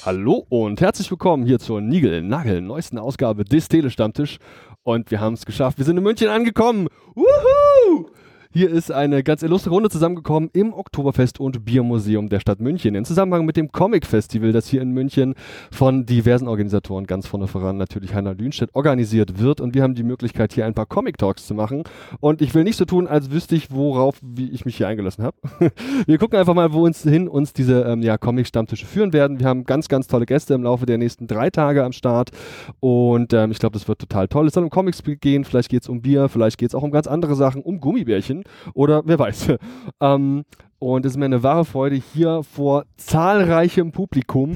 Hallo und herzlich willkommen hier zur Nigel-Nagel neuesten Ausgabe des Telestammtisch. Und wir haben es geschafft. Wir sind in München angekommen. Wuhu! Hier ist eine ganz illustre Runde zusammengekommen im Oktoberfest- und Biermuseum der Stadt München in Zusammenhang mit dem Comic-Festival, das hier in München von diversen Organisatoren, ganz vorne voran natürlich Heiner Lühnstedt, organisiert wird. Und wir haben die Möglichkeit, hier ein paar Comic-Talks zu machen. Und ich will nicht so tun, als wüsste ich, wie ich mich hier eingelassen habe. Wir gucken einfach mal, wo uns diese Comic-Stammtische führen werden. Wir haben ganz, ganz tolle Gäste im Laufe der nächsten 3 Tage am Start. Und ich glaube, das wird total toll. Es soll um Comics gehen, vielleicht geht es um Bier, vielleicht geht es auch um ganz andere Sachen, um Gummibärchen. Oder wer weiß. Und es ist mir eine wahre Freude, hier vor zahlreichem Publikum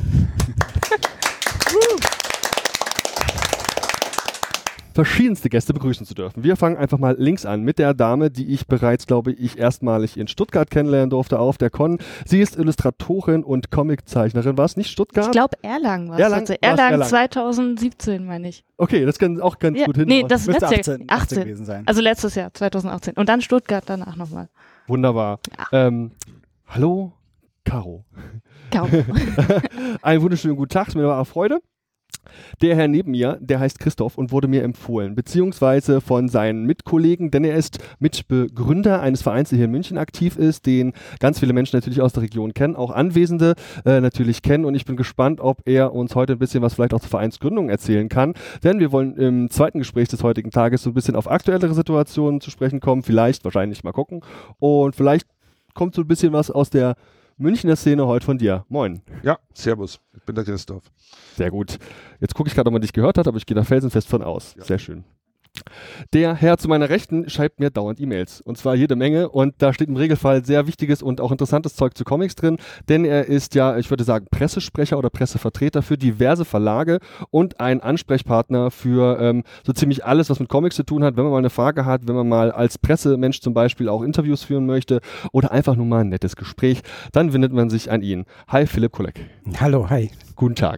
verschiedenste Gäste begrüßen zu dürfen. Wir fangen einfach mal links an mit der Dame, die ich bereits, glaube ich, erstmalig in Stuttgart kennenlernen durfte auf der Con. Sie ist Illustratorin und Comiczeichnerin. War es nicht Stuttgart? Ich glaube Erlangen war es. Erlangen 2017, meine ich. Okay, das kann auch ganz gut hin. Nee, das müsste letztes 18 gewesen sein. Also letztes Jahr, 2018. Und dann Stuttgart danach nochmal. Wunderbar. Ja. Hallo, Caro. Caro. Einen wunderschönen guten Tag, es ist mir eine wahre Freude. Der Herr neben mir, der heißt Christoph und wurde mir empfohlen, beziehungsweise von seinen Mitkollegen, denn er ist Mitbegründer eines Vereins, der hier in München aktiv ist, den ganz viele Menschen natürlich aus der Region kennen, auch Anwesende natürlich kennen, und ich bin gespannt, ob er uns heute ein bisschen was vielleicht auch zur Vereinsgründung erzählen kann, denn wir wollen im zweiten Gespräch des heutigen Tages so ein bisschen auf aktuellere Situationen zu sprechen kommen, wahrscheinlich mal gucken, und vielleicht kommt so ein bisschen was aus der Münchner Szene heute von dir. Moin. Ja, servus. Ich bin der Christoph. Sehr gut. Jetzt gucke ich gerade, ob man dich gehört hat, aber ich gehe da felsenfest von aus. Ja. Sehr schön. Der Herr zu meiner Rechten schreibt mir dauernd E-Mails. Und zwar jede Menge. Und da steht im Regelfall sehr wichtiges und auch interessantes Zeug zu Comics drin. Denn er ist ja, ich würde sagen, Pressesprecher oder Pressevertreter für diverse Verlage und ein Ansprechpartner für so ziemlich alles, was mit Comics zu tun hat. Wenn man mal eine Frage hat, wenn man mal als Pressemensch zum Beispiel auch Interviews führen möchte oder einfach nur mal ein nettes Gespräch, dann wendet man sich an ihn. Hi, Philipp Kolek. Hallo, hi. Guten Tag.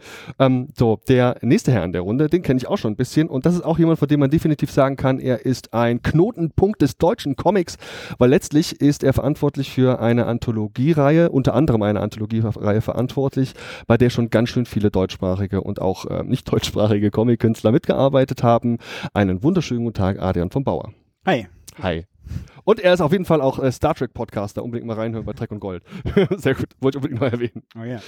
Der nächste Herr in der Runde, den kenne ich auch schon ein bisschen, und das ist auch jemand, von dem man definitiv sagen kann, er ist ein Knotenpunkt des deutschen Comics, weil letztlich ist er verantwortlich für eine Anthologiereihe, unter anderem eine Anthologiereihe verantwortlich, bei der schon ganz schön viele deutschsprachige und auch nicht deutschsprachige Comic-Künstler mitgearbeitet haben. Einen wunderschönen guten Tag, Adrian von Bauer. Hi. Hi. Und er ist auf jeden Fall auch Star Trek Podcaster. Unbedingt mal reinhören bei Trek und Gold. Sehr gut, wollte ich unbedingt mal erwähnen. Oh ja.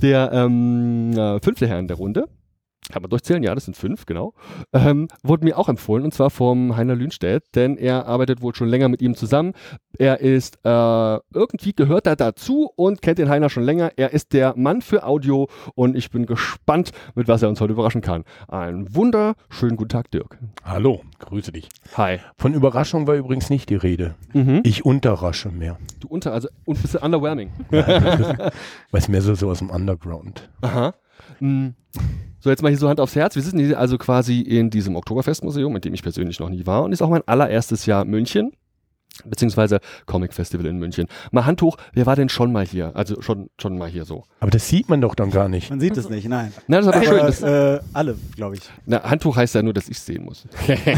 Der 5. Herr in der Runde, kann man durchzählen, ja, das sind 5, genau, wurde mir auch empfohlen, und zwar vom Heiner Lühnstedt, denn er arbeitet wohl schon länger mit ihm zusammen. Er ist, irgendwie gehört er dazu und kennt den Heiner schon länger. Er ist der Mann für Audio, und ich bin gespannt, mit was er uns heute überraschen kann. Einen wunderschönen guten Tag, Dirk. Hallo, grüße dich. Hi. Von Überraschung war übrigens nicht die Rede. Ich unterrasche mehr. Du und ein bisschen underwhelming. Weiß mehr so aus dem Underground. Aha. So, jetzt mal hier so Hand aufs Herz. Wir sitzen hier also quasi in diesem Oktoberfestmuseum, in dem ich persönlich noch nie war, und ist auch mein allererstes Jahr München, beziehungsweise Comic Festival in München. Mal Hand hoch, wer war denn schon mal hier? Also schon mal hier so. Aber das sieht man doch dann gar nicht. Man sieht es nicht, nein. Na, das ist aber schön. Das, alle, glaube ich. Na, Handtuch heißt ja nur, dass ich es sehen muss.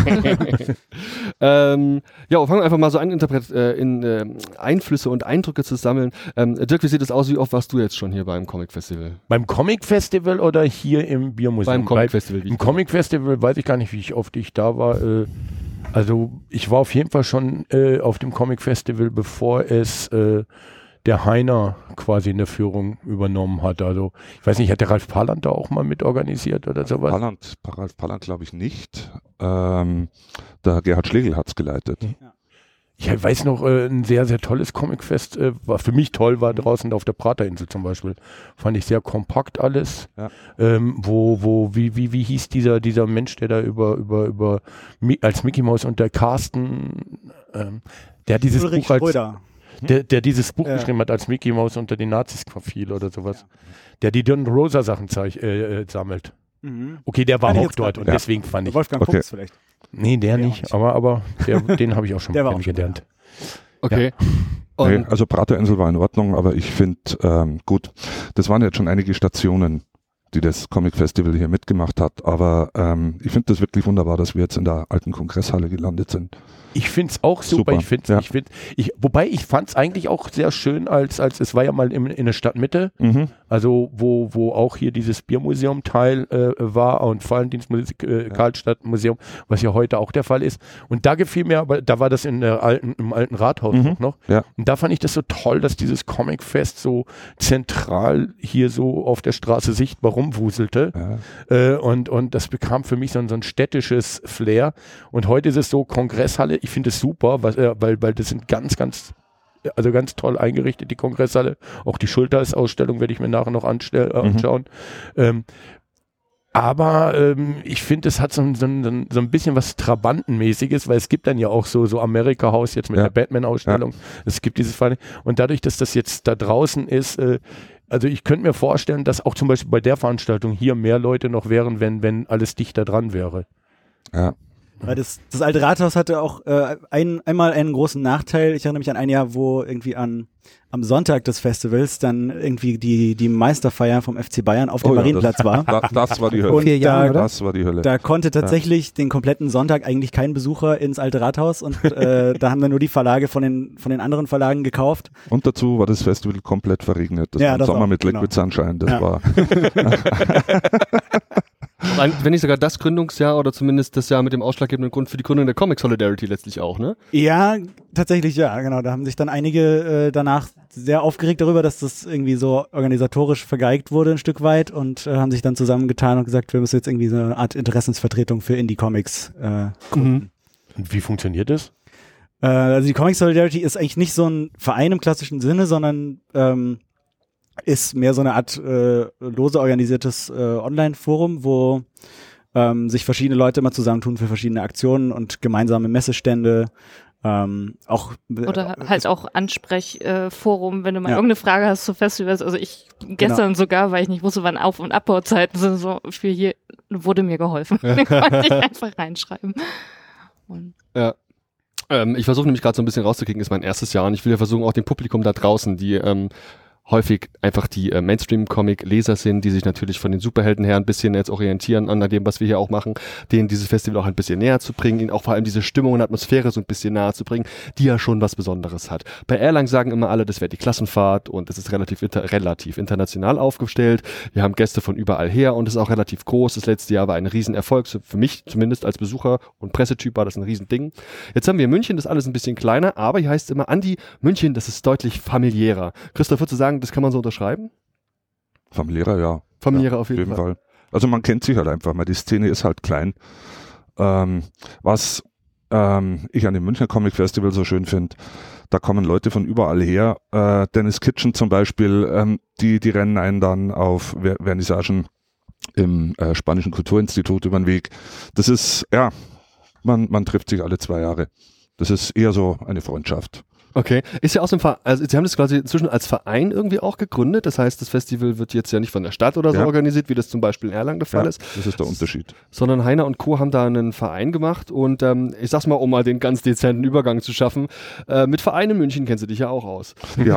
Fangen wir einfach mal so an, Einflüsse und Eindrücke zu sammeln. Dirk, wie sieht es aus? Wie oft warst du jetzt schon hier beim Comic Festival? Beim Comic Festival oder hier im Biermuseum? Beim Comic Festival. Im Comic Festival weiß ich gar nicht, wie oft ich da war. Also ich war auf jeden Fall schon auf dem Comic Festival, bevor es der Heiner quasi in der Führung übernommen hat. Also ich weiß nicht, hat der Ralf Paland da auch mal mit organisiert oder sowas? Ralf Paland glaube ich nicht. Der Gerhard Schlegel hat es geleitet. Ja. Ich weiß noch, ein sehr, sehr tolles Comicfest, war für mich toll, war draußen auf der Praterinsel zum Beispiel. Fand ich sehr kompakt alles. Ja. Wie hieß dieser Mensch, der da als Mickey Mouse und der Carsten, der hat dieses Ulrich Buch Schröder. Der dieses Buch geschrieben hat, als Mickey Mouse unter den Nazis verfiel oder sowas. Ja. Der die Don Rosa Sachen sammelt. Mhm. Okay, der war auch dort und deswegen fand ich. Wolfgang Fuchs vielleicht. Nee, der nicht, aber den habe ich auch schon kennengelernt. Okay. Ja. Okay, also Praterinsel war in Ordnung, aber ich finde, gut, das waren jetzt schon einige Stationen, die das Comic Festival hier mitgemacht hat. Aber ich finde das wirklich wunderbar, dass wir jetzt in der alten Kongresshalle gelandet sind. Ich finde es auch super. Wobei ich fand es eigentlich auch sehr schön, als es war ja mal in der Stadtmitte, also wo auch hier dieses Biermuseum-Teil war und Karlstadt-Museum, was ja heute auch der Fall ist. Und da gefiel mir, aber da war das im alten Rathaus auch noch. Ja. Und da fand ich das so toll, dass dieses Comic-Fest so zentral hier so auf der Straße sichtbar rumwuselte. Ja. Und das bekam für mich so ein städtisches Flair. Und heute ist es so Kongresshalle. Ich finde es super, weil das sind ganz toll eingerichtet, die Kongresshalle. Auch die Schulters-Ausstellung werde ich mir nachher noch anschauen. Aber ich finde, es hat so ein bisschen was Trabantenmäßiges, weil es gibt dann ja auch so Amerika-Haus jetzt mit der Batman-Ausstellung. Es gibt dieses Fall. Und dadurch, dass das jetzt da draußen ist, also ich könnte mir vorstellen, dass auch zum Beispiel bei der Veranstaltung hier mehr Leute noch wären, wenn alles dichter dran wäre. Ja. Weil das alte Rathaus hatte auch einmal einen großen Nachteil. Ich erinnere mich an ein Jahr, wo irgendwie am Sonntag des Festivals dann irgendwie die Meisterfeier vom FC Bayern auf dem Marienplatz war. Das war die Hölle. Und das war die Hölle. Da konnte tatsächlich den kompletten Sonntag eigentlich kein Besucher ins alte Rathaus und da haben dann nur die Verlage von den anderen Verlagen gekauft. Und dazu war das Festival komplett verregnet. Das war im Sommer mit Liquid Sunshine. Das war... Wenn nicht sogar das Gründungsjahr oder zumindest das Jahr mit dem ausschlaggebenden Grund für die Gründung der Comic Solidarity letztlich auch, ne? Ja, tatsächlich ja, genau. Da haben sich dann einige danach sehr aufgeregt darüber, dass das irgendwie so organisatorisch vergeigt wurde ein Stück weit und haben sich dann zusammengetan und gesagt, wir müssen jetzt irgendwie so eine Art Interessensvertretung für Indie-Comics gründen. Und wie funktioniert das? Also die Comic Solidarity ist eigentlich nicht so ein Verein im klassischen Sinne, sondern ist mehr so eine Art lose organisiertes Online-Forum, wo sich verschiedene Leute immer zusammentun für verschiedene Aktionen und gemeinsame Messestände. Oder halt auch Ansprechforum, wenn du mal irgendeine Frage hast zu Festivals. Also ich gestern sogar, weil ich nicht wusste, wann Auf- und Abbauzeiten sind, so für hier wurde mir geholfen. Dann konnte ich einfach reinschreiben. Ja. Ich versuche nämlich gerade so ein bisschen rauszukriegen, ist mein erstes Jahr und ich will ja versuchen, auch dem Publikum da draußen, die häufig einfach die Mainstream-Comic-Leser sind, die sich natürlich von den Superhelden her ein bisschen jetzt orientieren an dem, was wir hier auch machen, denen dieses Festival auch ein bisschen näher zu bringen, ihnen auch vor allem diese Stimmung und Atmosphäre so ein bisschen nahe zu bringen, die ja schon was Besonderes hat. Bei Erlangen sagen immer alle, das wäre die Klassenfahrt und es ist relativ international aufgestellt. Wir haben Gäste von überall her und es ist auch relativ groß. Das letzte Jahr war ein Riesenerfolg, für mich zumindest als Besucher und Pressetyp war das ein Riesending. Jetzt haben wir München, das ist alles ein bisschen kleiner, aber hier heißt es immer, Andi, München, das ist deutlich familiärer. Christoph, würdest du sagen, das kann man so unterschreiben? Familiärer, ja. Familiärer auf jeden Fall. Also man kennt sich halt einfach, weil die Szene ist halt klein. Was ich an dem Münchner Comic Festival so schön finde, da kommen Leute von überall her. Dennis Kitchen zum Beispiel, die rennen einen dann auf Vernissagen im Spanischen Kulturinstitut über den Weg. Das ist, ja, man trifft sich alle 2 Jahre. Das ist eher so eine Freundschaft. Okay, ist ja aus dem Verein, also Sie haben das quasi inzwischen als Verein irgendwie auch gegründet, das heißt, das Festival wird jetzt ja nicht von der Stadt oder so organisiert, wie das zum Beispiel in Erlangen der Fall ist. Das ist der Unterschied. Sondern Heiner und Co. haben da einen Verein gemacht und ich sag's mal, um mal den ganz dezenten Übergang zu schaffen, mit Verein in München kennst du dich ja auch aus. Ja.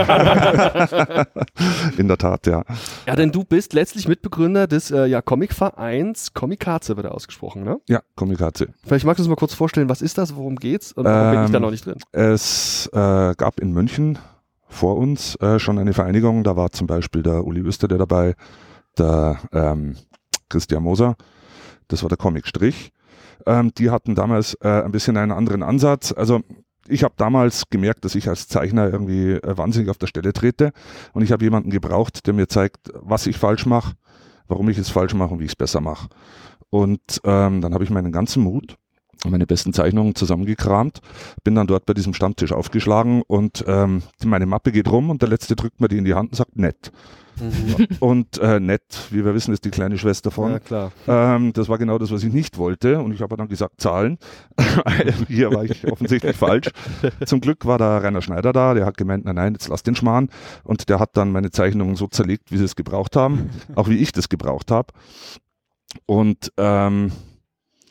In der Tat, ja. Ja, denn du bist letztlich Mitbegründer des Comicvereins Comikaze, wird er ausgesprochen, ne? Ja, Comikaze. Vielleicht magst du uns mal kurz vorstellen, was ist das, worum geht's und warum bin ich da noch nicht drin? Es gab in München vor uns schon eine Vereinigung, da war zum Beispiel der Uli Öster dabei, der Christian Moser, das war der Comic Strich. Die hatten damals ein bisschen einen anderen Ansatz. Also ich habe damals gemerkt, dass ich als Zeichner irgendwie wahnsinnig auf der Stelle trete und ich habe jemanden gebraucht, der mir zeigt, was ich falsch mache, warum ich es falsch mache und wie ich es besser mache. Und dann habe ich meinen ganzen Mut, meine besten Zeichnungen zusammengekramt, bin dann dort bei diesem Stammtisch aufgeschlagen und meine Mappe geht rum und der Letzte drückt mir die in die Hand und sagt nett. Und nett, wie wir wissen, ist die kleine Schwester von. Ja, klar. Das war genau das, was ich nicht wollte und ich habe dann gesagt, Zahlen. Hier war ich offensichtlich falsch. Zum Glück war da Rainer Schneider da, der hat gemeint, nein, jetzt lass den Schmarrn und der hat dann meine Zeichnungen so zerlegt, wie sie es gebraucht haben, auch wie ich das gebraucht habe. Und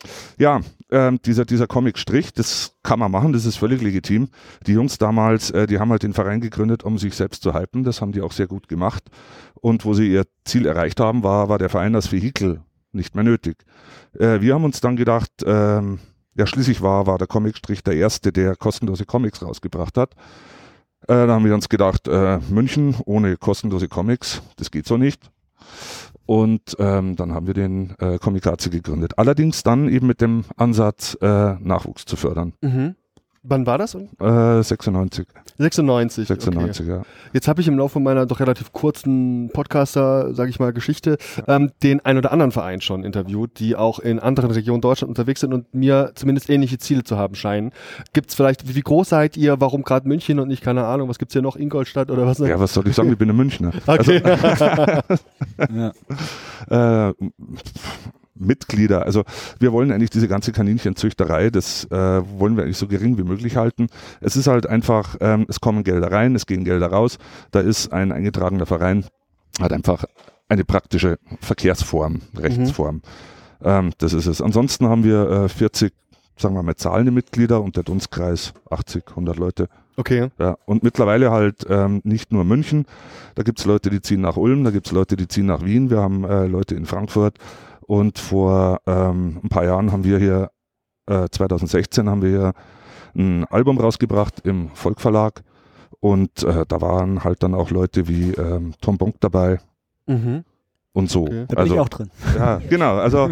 Ja, dieser Comic-Strich, das kann man machen, das ist völlig legitim. Die Jungs damals, die haben halt den Verein gegründet, um sich selbst zu hypen, das haben die auch sehr gut gemacht. Und wo sie ihr Ziel erreicht haben, war der Verein als Vehikel nicht mehr nötig. Wir haben uns dann gedacht, schließlich war der Comic-Strich der erste, der kostenlose Comics rausgebracht hat. Da haben wir uns gedacht, München ohne kostenlose Comics, das geht so nicht. Und dann haben wir den Comikaze gegründet. Allerdings dann eben mit dem Ansatz, Nachwuchs zu fördern. Mhm. Wann war das? 96. 96. 96, okay. ja. Jetzt habe ich im Laufe meiner doch relativ kurzen Podcaster, sage ich mal, Geschichte, den ein oder anderen Verein schon interviewt, die auch in anderen Regionen Deutschland unterwegs sind und mir zumindest ähnliche Ziele zu haben scheinen. Gibt es vielleicht, wie groß seid ihr, warum gerade München und nicht, keine Ahnung, was gibt es hier noch, Ingolstadt oder was? Ja, was soll ich sagen, ich bin ein Münchner. Okay. Mitglieder, also wir wollen eigentlich diese ganze Kaninchenzüchterei, das wollen wir eigentlich so gering wie möglich halten. Es ist halt einfach, es kommen Gelder rein, es gehen Gelder raus, da ist ein eingetragener Verein, hat einfach eine praktische Verkehrsform, Rechtsform. Das ist es. Ansonsten haben wir 40, sagen wir mal, zahlende Mitglieder und der Dunstkreis 80, 100 Leute. Okay. Ja, und mittlerweile halt nicht nur München, da gibt es Leute, die ziehen nach Ulm, da gibt es Leute, die ziehen nach Wien, wir haben Leute in Frankfurt. Und vor ein paar Jahren haben wir hier, 2016 haben wir hier ein Album rausgebracht im Volk-Verlag und da waren halt dann auch Leute wie Tom Bonk dabei und so. Okay. Da bin ich auch drin. Ja, genau, also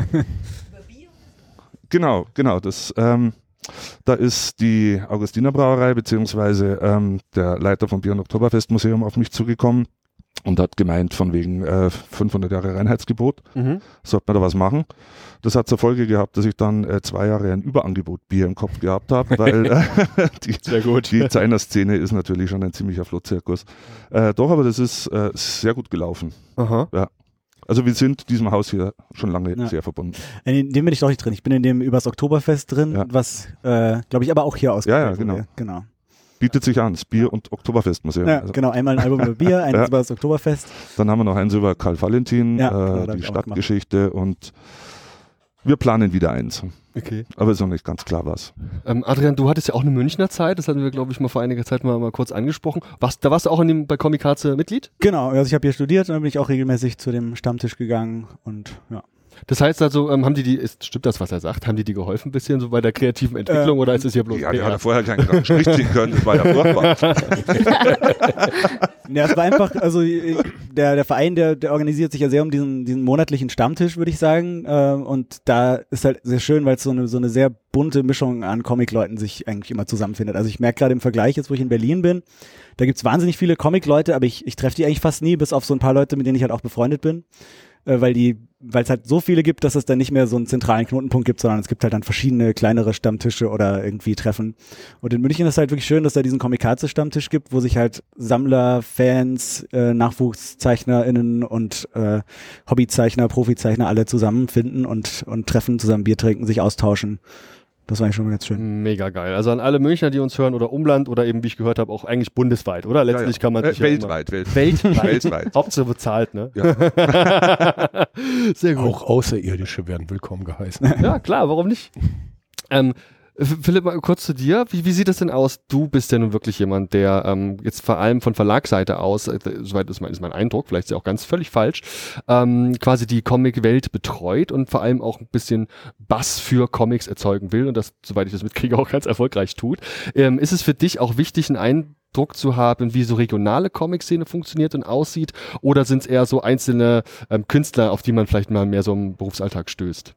genau, das da ist die Augustiner Brauerei beziehungsweise der Leiter vom Bier- und Oktoberfestmuseum auf mich zugekommen und hat gemeint, von wegen 500 Jahre Reinheitsgebot, sollte man da was machen. Das hat zur Folge gehabt, dass ich dann 2 Jahre ein Überangebot Bier im Kopf gehabt habe, weil die Zeinerszene ist natürlich schon ein ziemlicher Flohzirkus. Doch, aber das ist sehr gut gelaufen. Aha. Ja. Also wir sind diesem Haus hier schon lange sehr verbunden. In dem bin ich doch nicht drin. Ich bin in dem übers Oktoberfest drin, was, glaube ich, aber auch hier ausgestellt wurde. Genau. Bietet sich an, das Bier- und Oktoberfestmuseum. Ja, genau, einmal ein Album über Bier, eins über das Oktoberfest. Dann haben wir noch eins über Karl Valentin, die Stadtgeschichte und wir planen wieder eins. Okay. Aber ist noch nicht ganz klar was. Adrian, du hattest ja auch eine Münchner Zeit, das hatten wir, glaube ich, mal vor einiger Zeit mal kurz angesprochen. Da warst du auch bei Comikaze Mitglied? Genau, also ich habe hier studiert und dann bin ich auch regelmäßig zu dem Stammtisch gegangen und ja. Das heißt also, haben stimmt das, was er sagt? Haben die geholfen ein bisschen so bei der kreativen Entwicklung oder ist es hier bloß Ja, der hat ja vorher keinen geraden Strich ziehen können, das war ja furchtbar. Ja, es war einfach, also der Verein, der organisiert sich ja sehr um diesen monatlichen Stammtisch, würde ich sagen, und da ist halt sehr schön, weil es so eine sehr bunte Mischung an Comic-Leuten sich eigentlich immer zusammenfindet. Also ich merke gerade im Vergleich, jetzt wo ich in Berlin bin, da gibt's wahnsinnig viele Comic-Leute, aber ich treffe die eigentlich fast nie, bis auf so ein paar Leute, mit denen ich halt auch befreundet bin. Weil es halt so viele gibt, dass es dann nicht mehr so einen zentralen Knotenpunkt gibt, sondern es gibt halt dann verschiedene kleinere Stammtische oder irgendwie Treffen. Und in München ist es halt wirklich schön, dass da diesen Comikaze-Stammtisch gibt, wo sich halt Sammler, Fans, NachwuchszeichnerInnen und Hobbyzeichner, Profizeichner alle zusammenfinden und treffen, zusammen Bier trinken, sich austauschen. Das war eigentlich schon ganz schön. Mega geil. Also an alle Münchner, die uns hören oder Umland oder eben, wie ich gehört habe, auch eigentlich bundesweit, oder? Letztlich kann man sich weltweit. Hauptsache bezahlt, ne? Ja. Sehr gut. Auch Außerirdische werden willkommen geheißen. Ja, klar, warum nicht? Philipp, mal kurz zu dir. Wie sieht das denn aus? Du bist ja nun wirklich jemand, der jetzt vor allem von Verlagsseite aus, soweit ist mein Eindruck, vielleicht ist ja auch ganz völlig falsch, quasi die Comic-Welt betreut und vor allem auch ein bisschen Bass für Comics erzeugen will und das, soweit ich das mitkriege, auch ganz erfolgreich tut. Ist es für dich auch wichtig, einen Eindruck zu haben, wie so regionale Comic-Szene funktioniert und aussieht, oder sind es eher so einzelne Künstler, auf die man vielleicht mal mehr so im Berufsalltag stößt?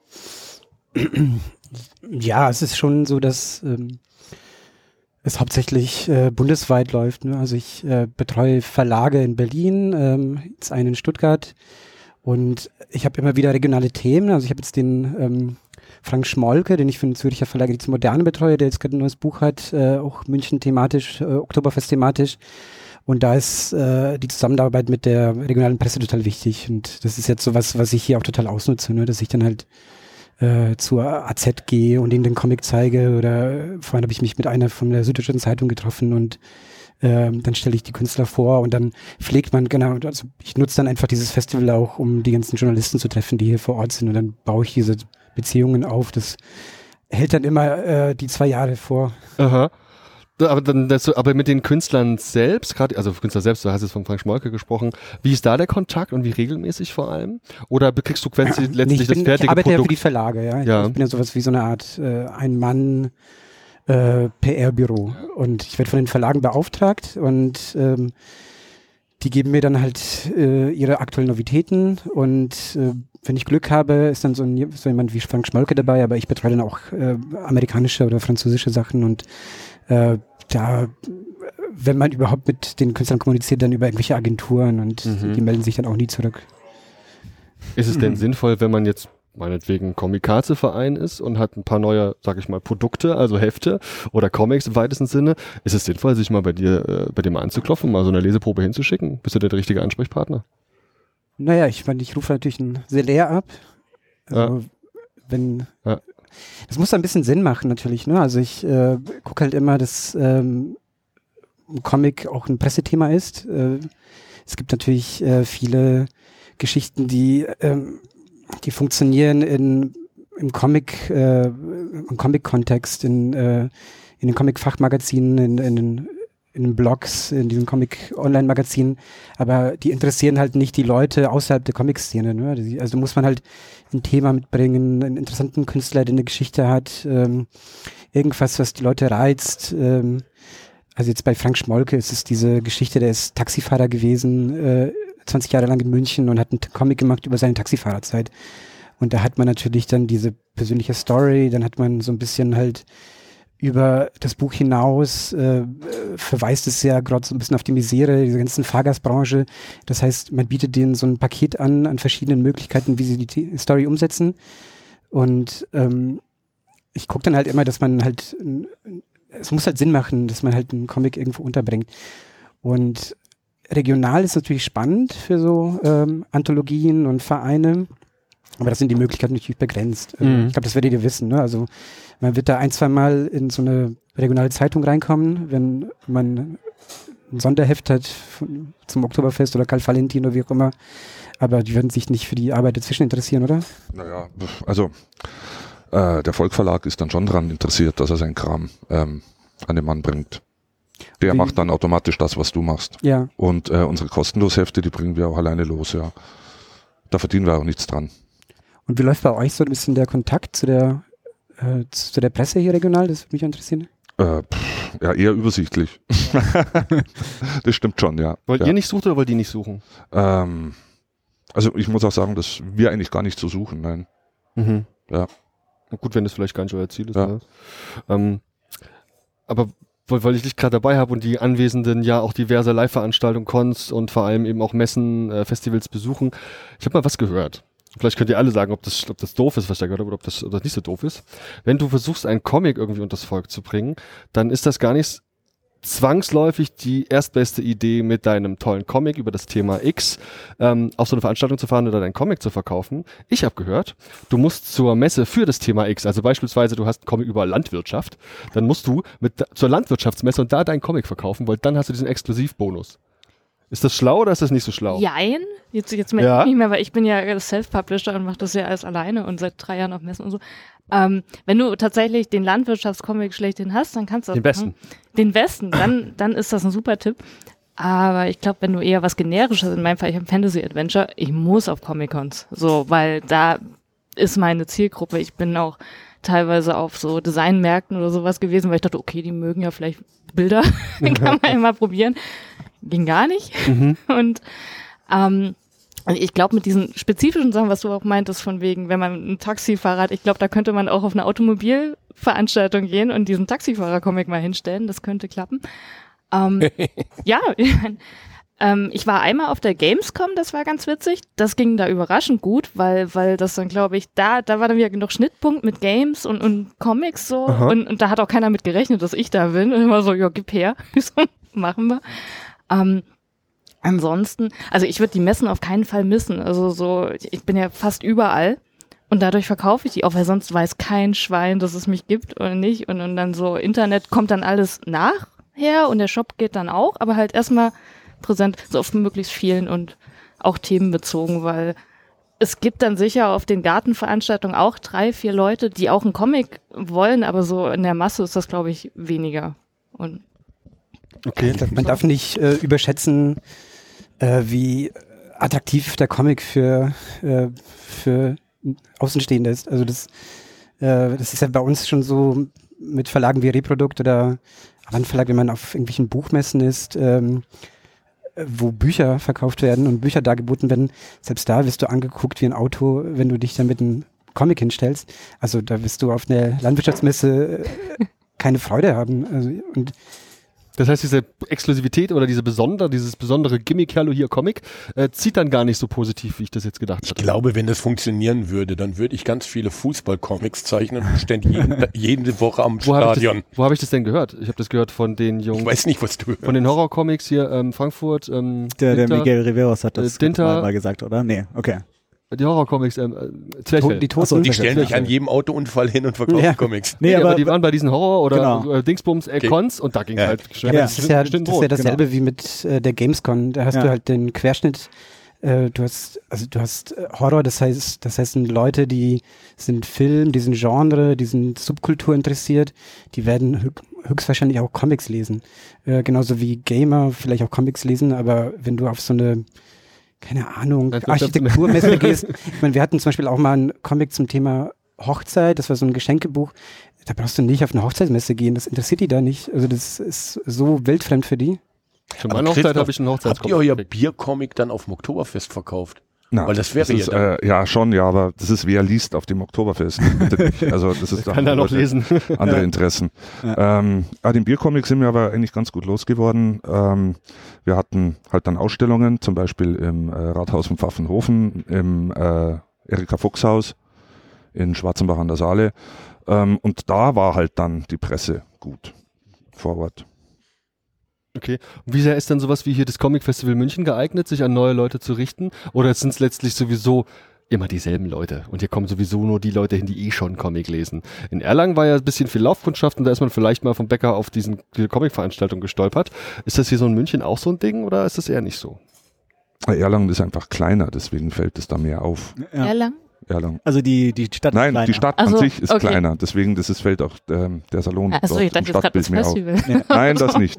Ja, es ist schon so, dass es hauptsächlich bundesweit läuft. Ne? Also ich betreue Verlage in Berlin, jetzt einen in Stuttgart und ich habe immer wieder regionale Themen. Also ich habe jetzt den Frank Schmolke, den ich für den Zürcher Verlag jetzt Moderne betreue, der jetzt gerade ein neues Buch hat, auch München thematisch, Oktoberfest thematisch. Und da ist die Zusammenarbeit mit der regionalen Presse total wichtig. Und das ist jetzt so was ich hier auch total ausnutze, ne? Dass ich dann halt zur AZ gehe und ihnen den Comic zeige, oder vorhin habe ich mich mit einer von der Süddeutschen Zeitung getroffen und dann stelle ich die Künstler vor und dann pflegt man, genau, also ich nutze dann einfach dieses Festival auch, um die ganzen Journalisten zu treffen, die hier vor Ort sind, und dann baue ich diese Beziehungen auf. Das hält dann immer die 2 Jahre vor. Aha. Aber mit den Künstlern selbst, gerade, also Künstler selbst, du hast jetzt von Frank Schmolke gesprochen, wie ist da der Kontakt und wie regelmäßig vor allem? Oder bekriegst du letztlich das fertige Produkt? Ich arbeite ja für die Verlage, ja. Ich bin ja sowas wie so eine Art Ein-Mann- PR-Büro. Und ich werde von den Verlagen beauftragt und die geben mir dann halt ihre aktuellen Novitäten und wenn ich Glück habe, ist dann so jemand wie Frank Schmolke dabei, aber ich betreue dann auch amerikanische oder französische Sachen und da, wenn man überhaupt mit den Künstlern kommuniziert, dann über irgendwelche Agenturen und die melden sich dann auch nie zurück. Ist es denn sinnvoll, wenn man jetzt meinetwegen Komikaze-Verein ist und hat ein paar neue, sag ich mal, Produkte, also Hefte oder Comics im weitesten Sinne, ist es sinnvoll, sich mal bei dir mal anzuklopfen, mal so eine Leseprobe hinzuschicken? Bist du der richtige Ansprechpartner? Naja, ich rufe natürlich einen Selair ab. Also, das muss ein bisschen Sinn machen natürlich, ne? Also ich gucke halt immer, dass ein Comic auch ein Pressethema ist. Es gibt natürlich viele Geschichten, die funktionieren im Comic-Kontext, in den Comic-Fachmagazinen, in den Blogs, in diesen Comic-Online-Magazinen, aber die interessieren halt nicht die Leute außerhalb der Comic-Szene. Ne? Also muss man halt ein Thema mitbringen, einen interessanten Künstler, der eine Geschichte hat, irgendwas, was die Leute reizt. Also jetzt bei Frank Schmolke ist es diese Geschichte, der ist Taxifahrer gewesen, 20 Jahre lang in München und hat einen Comic gemacht über seine Taxifahrerzeit. Und da hat man natürlich dann diese persönliche Story, dann hat man so ein bisschen halt über das Buch hinaus, verweist es ja gerade so ein bisschen auf die Misere dieser ganzen Fahrgastbranche. Das heißt, man bietet denen so ein Paket an verschiedenen Möglichkeiten, wie sie die Story umsetzen. Und ich gucke dann halt immer, dass man halt, es muss halt Sinn machen, dass man halt einen Comic irgendwo unterbringt. Und regional ist natürlich spannend für so Anthologien und Vereine, aber das sind die Möglichkeiten natürlich begrenzt. Ich glaube, das werdet ihr wissen. Ne? Also man wird da 1-2 Mal in so eine regionale Zeitung reinkommen, wenn man ein Sonderheft hat zum Oktoberfest oder Karl Valentin oder wie auch immer. Aber die werden sich nicht für die Arbeit dazwischen interessieren, oder? Naja, also der Volk-Verlag ist dann schon daran interessiert, dass er seinen Kram an den Mann bringt. Der macht dann automatisch das, was du machst. Ja. Und unsere Kostenloshefte, die bringen wir auch alleine los, ja. Da verdienen wir auch nichts dran. Und wie läuft bei euch so ein bisschen der Kontakt zu der Presse hier regional? Das würde mich interessieren. Ja, eher übersichtlich. Das stimmt schon, ja. Wollt ihr nicht suchen oder wollt die nicht suchen? Also ich muss auch sagen, dass wir eigentlich gar nicht so suchen, nein. Ja. Na gut, wenn das vielleicht gar nicht euer Ziel ist. Ja. Ne? Aber weil ich dich gerade dabei habe und die Anwesenden ja auch diverse Live-Veranstaltungen, Cons und vor allem eben auch Messen, Festivals besuchen. Ich habe mal was gehört. Vielleicht könnt ihr alle sagen, ob das doof ist, was ich da gehört habe, oder ob das nicht so doof ist. Wenn du versuchst, einen Comic irgendwie unters Volk zu bringen, dann ist das gar nicht zwangsläufig die erstbeste Idee, mit deinem tollen Comic über das Thema X auf so eine Veranstaltung zu fahren oder deinen Comic zu verkaufen. Ich habe gehört, du musst zur Messe für das Thema X, also beispielsweise du hast einen Comic über Landwirtschaft, dann musst du zur Landwirtschaftsmesse und da deinen Comic verkaufen, weil dann hast du diesen Exklusivbonus. Ist das schlau oder ist das nicht so schlau? Jein. Jetzt merke ich nicht mehr, weil ich bin ja Self-Publisher und mache das ja alles alleine und seit 3 Jahren auf Messen und so. Wenn du tatsächlich den Landwirtschaftscomic schlechthin hast, dann kannst du den besten. Den besten, dann ist das ein super Tipp. Aber ich glaube, wenn du eher was Generisches, in meinem Fall, ich habe Fantasy-Adventure, ich muss auf Comic-Cons. So, weil da ist meine Zielgruppe. Ich bin auch teilweise auf so Designmärkten oder sowas gewesen, weil ich dachte, okay, die mögen ja vielleicht Bilder, kann man immer probieren. Ging gar nicht. Und ich glaube, mit diesen spezifischen Sachen, was du auch meintest, von wegen, wenn man ein Taxifahrer hat, ich glaube, da könnte man auch auf eine Automobilveranstaltung gehen und diesen Taxifahrer-Comic mal hinstellen. Das könnte klappen. Ja, ich war einmal auf der Gamescom, das war ganz witzig. Das ging da überraschend gut, weil das dann, glaube ich, da war dann wieder genug Schnittpunkt mit Games und Comics so. Und da hat auch keiner mit gerechnet, dass ich da bin. Und immer so, ja, gib her. So, machen wir. Ansonsten, also ich würde die Messen auf keinen Fall missen. Also so, ich bin ja fast überall und dadurch verkaufe ich die auch, weil sonst weiß kein Schwein, dass es mich gibt oder nicht. Und dann so Internet kommt dann alles nachher und der Shop geht dann auch, aber halt erstmal präsent, so auf möglichst vielen und auch themenbezogen, weil es gibt dann sicher auf den Gartenveranstaltungen auch 3, 4 Leute, die auch einen Comic wollen, aber so in der Masse ist das, glaube ich, weniger. Und Okay. Man darf nicht überschätzen, wie attraktiv der Comic für Außenstehende ist. Also das ist ja bei uns schon so mit Verlagen wie Reprodukt oder Avantverlag, wenn man auf irgendwelchen Buchmessen ist, wo Bücher verkauft werden und Bücher dargeboten werden, selbst da wirst du angeguckt wie ein Auto, wenn du dich dann mit einem Comic hinstellst. Also da wirst du auf einer Landwirtschaftsmesse keine Freude haben. Also, und Das heißt, diese Exklusivität oder dieses besondere Gimmick, hallo hier Comic, zieht dann gar nicht so positiv, wie ich das jetzt gedacht Ich hatte. glaube, wenn das funktionieren würde, dann würde ich ganz viele Fußball-Comics zeichnen und ständig jede Woche am Stadion. Wo habe ich das denn gehört? Ich habe das gehört von den Jungs, Ich weiß nicht, was du hörst. von den Horror-Comics hier, Frankfurt, Der Dinter, Miguel Riveros hat das Dinter- mal gesagt, oder? Nee, okay. die Horror-Comics, Zwerchfell. die Toten. Achso, Die stellen sich an jedem Autounfall hin und verkaufen Ja. Comics. Nee, aber aber die waren bei diesen Horror- oder Genau. Dingsbums Cons und da ging Ja. halt schnell. Ja, das ist ja Brot. dasselbe wie mit der Gamescom. Da hast Ja. du halt den Querschnitt. Du hast Horror, das heißt sind Leute, die sind Film, die sind Genre, die sind Subkultur interessiert, die werden höchstwahrscheinlich auch Comics lesen. Genauso wie Gamer vielleicht auch Comics lesen, aber wenn du auf so eine, keine Ahnung, Architekturmesse gehst, ich meine, wir hatten zum Beispiel auch mal einen Comic zum Thema Hochzeit, das war so ein Geschenkebuch, da brauchst du nicht auf eine Hochzeitsmesse gehen, das interessiert die da nicht, also das ist so wildfremd für die. Für Aber meine Hochzeit Christoph, habe ich einen Habt Hochzeitscomic ihr euer gekriegt. Biercomic dann auf dem Oktoberfest verkauft? Na, Weil das wäre ist, ja dann- ja schon, ja, aber das ist, wer liest auf dem Oktoberfest. Bitte nicht. Also das ist Kann er noch lesen. andere Interessen. Den Biercomic sind wir aber eigentlich ganz gut losgeworden. Wir hatten halt dann Ausstellungen, zum Beispiel im Rathaus von Pfaffenhofen, im Erika Fuchs Haus in Schwarzenbach an der Saale. Und da war halt dann die Presse gut vor Ort. Okay. Und wie sehr ist dann sowas wie hier das Comic Festival München geeignet, sich an neue Leute zu richten? Oder sind es letztlich sowieso immer dieselben Leute? Und hier kommen sowieso nur die Leute hin, die schon Comic lesen. In Erlangen war ja ein bisschen viel Laufkundschaft und da ist man vielleicht mal vom Bäcker auf diese Comic-Veranstaltung gestolpert. Ist das hier so in München auch so ein Ding oder ist das eher nicht so? Erlangen ist einfach kleiner, deswegen fällt es da mehr auf. Ja. Erlangen? Erlangen. Also die Stadt Nein, ist kleiner. die Stadt Ach an so, sich ist okay. kleiner, deswegen fällt auch der Salon Achso, dort ich dachte im jetzt gerade das Stadtbild mehr auf. Festival. Nein, das nicht.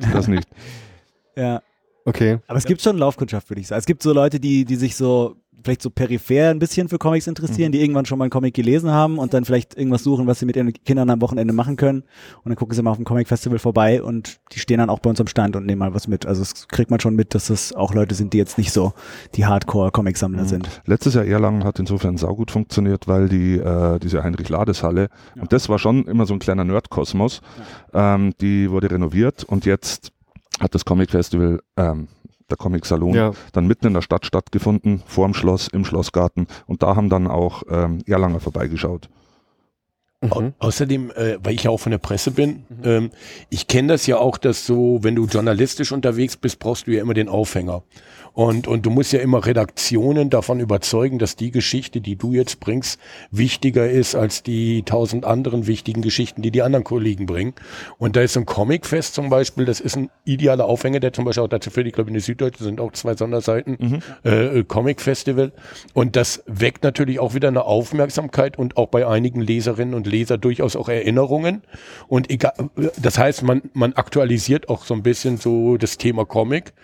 Ja. Okay. Aber es gibt schon Laufkundschaft, würde ich sagen. Es gibt so Leute, die sich so vielleicht so peripher ein bisschen für Comics interessieren, die irgendwann schon mal einen Comic gelesen haben und dann vielleicht irgendwas suchen, was sie mit ihren Kindern am Wochenende machen können. Und dann gucken sie mal auf dem Comic-Festival vorbei und die stehen dann auch bei uns am Stand und nehmen mal was mit. Also das kriegt man schon mit, dass das auch Leute sind, die jetzt nicht so die Hardcore-Comic-Sammler sind. Letztes Jahr Erlangen hat insofern saugut funktioniert, weil diese Heinrich-Lades-Halle, und das war schon immer so ein kleiner Nerd-Kosmos, die wurde renoviert und jetzt hat das Comic-Festival, der Comic-Salon, dann mitten in der Stadt stattgefunden, vorm Schloss, im Schlossgarten, und da haben dann auch Erlanger vorbeigeschaut. Außerdem, weil ich ja auch von der Presse bin, ich kenne das ja auch, dass so, wenn du journalistisch unterwegs bist, brauchst du ja immer den Aufhänger. Und du musst ja immer Redaktionen davon überzeugen, dass die Geschichte, die du jetzt bringst, wichtiger ist als die 1000 anderen wichtigen Geschichten, die anderen Kollegen bringen. Und da ist so ein Comicfest zum Beispiel, das ist ein idealer Aufhänger, der zum Beispiel auch dazu führt, ich glaube in der Süddeutschen sind auch 2 Sonderseiten, Comic-Festival. Und das weckt natürlich auch wieder eine Aufmerksamkeit und auch bei einigen Leserinnen und Leser durchaus auch Erinnerungen. Und egal, das heißt, man aktualisiert auch so ein bisschen so das Thema Comic.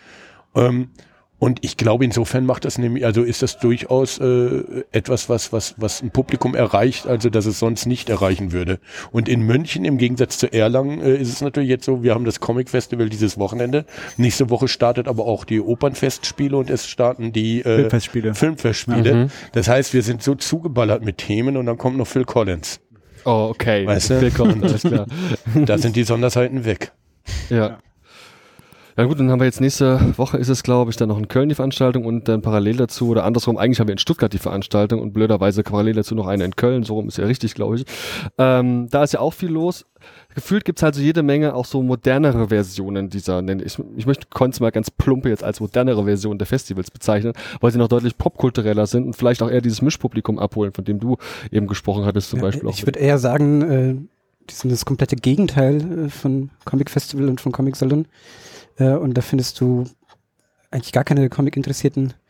Und ich glaube, insofern macht das nämlich, also ist das durchaus etwas, was ein Publikum erreicht, also dass es sonst nicht erreichen würde. Und in München, im Gegensatz zu Erlangen, ist es natürlich jetzt so, wir haben das Comic-Festival dieses Wochenende. Nächste Woche startet aber auch die Opernfestspiele und es starten die Filmfestspiele. Das heißt, wir sind so zugeballert mit Themen und dann kommt noch Phil Collins. Oh, okay. Weißt du? Willkommen, alles klar. Da sind die Sonderseiten weg. Ja. Ja gut, dann haben wir jetzt nächste Woche ist es, glaube ich, dann noch in Köln die Veranstaltung und dann parallel dazu oder andersrum, eigentlich haben wir in Stuttgart die Veranstaltung und blöderweise parallel dazu noch eine in Köln, so rum ist ja richtig, glaube ich. Da ist ja auch viel los. Gefühlt gibt's halt so jede Menge auch so modernere Versionen dieser, ich möchte Cons mal ganz plumpe jetzt als modernere Version der Festivals bezeichnen, weil sie noch deutlich popkultureller sind und vielleicht auch eher dieses Mischpublikum abholen, von dem du eben gesprochen hattest zum Beispiel. Ich würde eher sagen, die sind das komplette Gegenteil von Comic Festival und von Comic Salon. Und da findest du eigentlich gar keine Comic-Interessierten.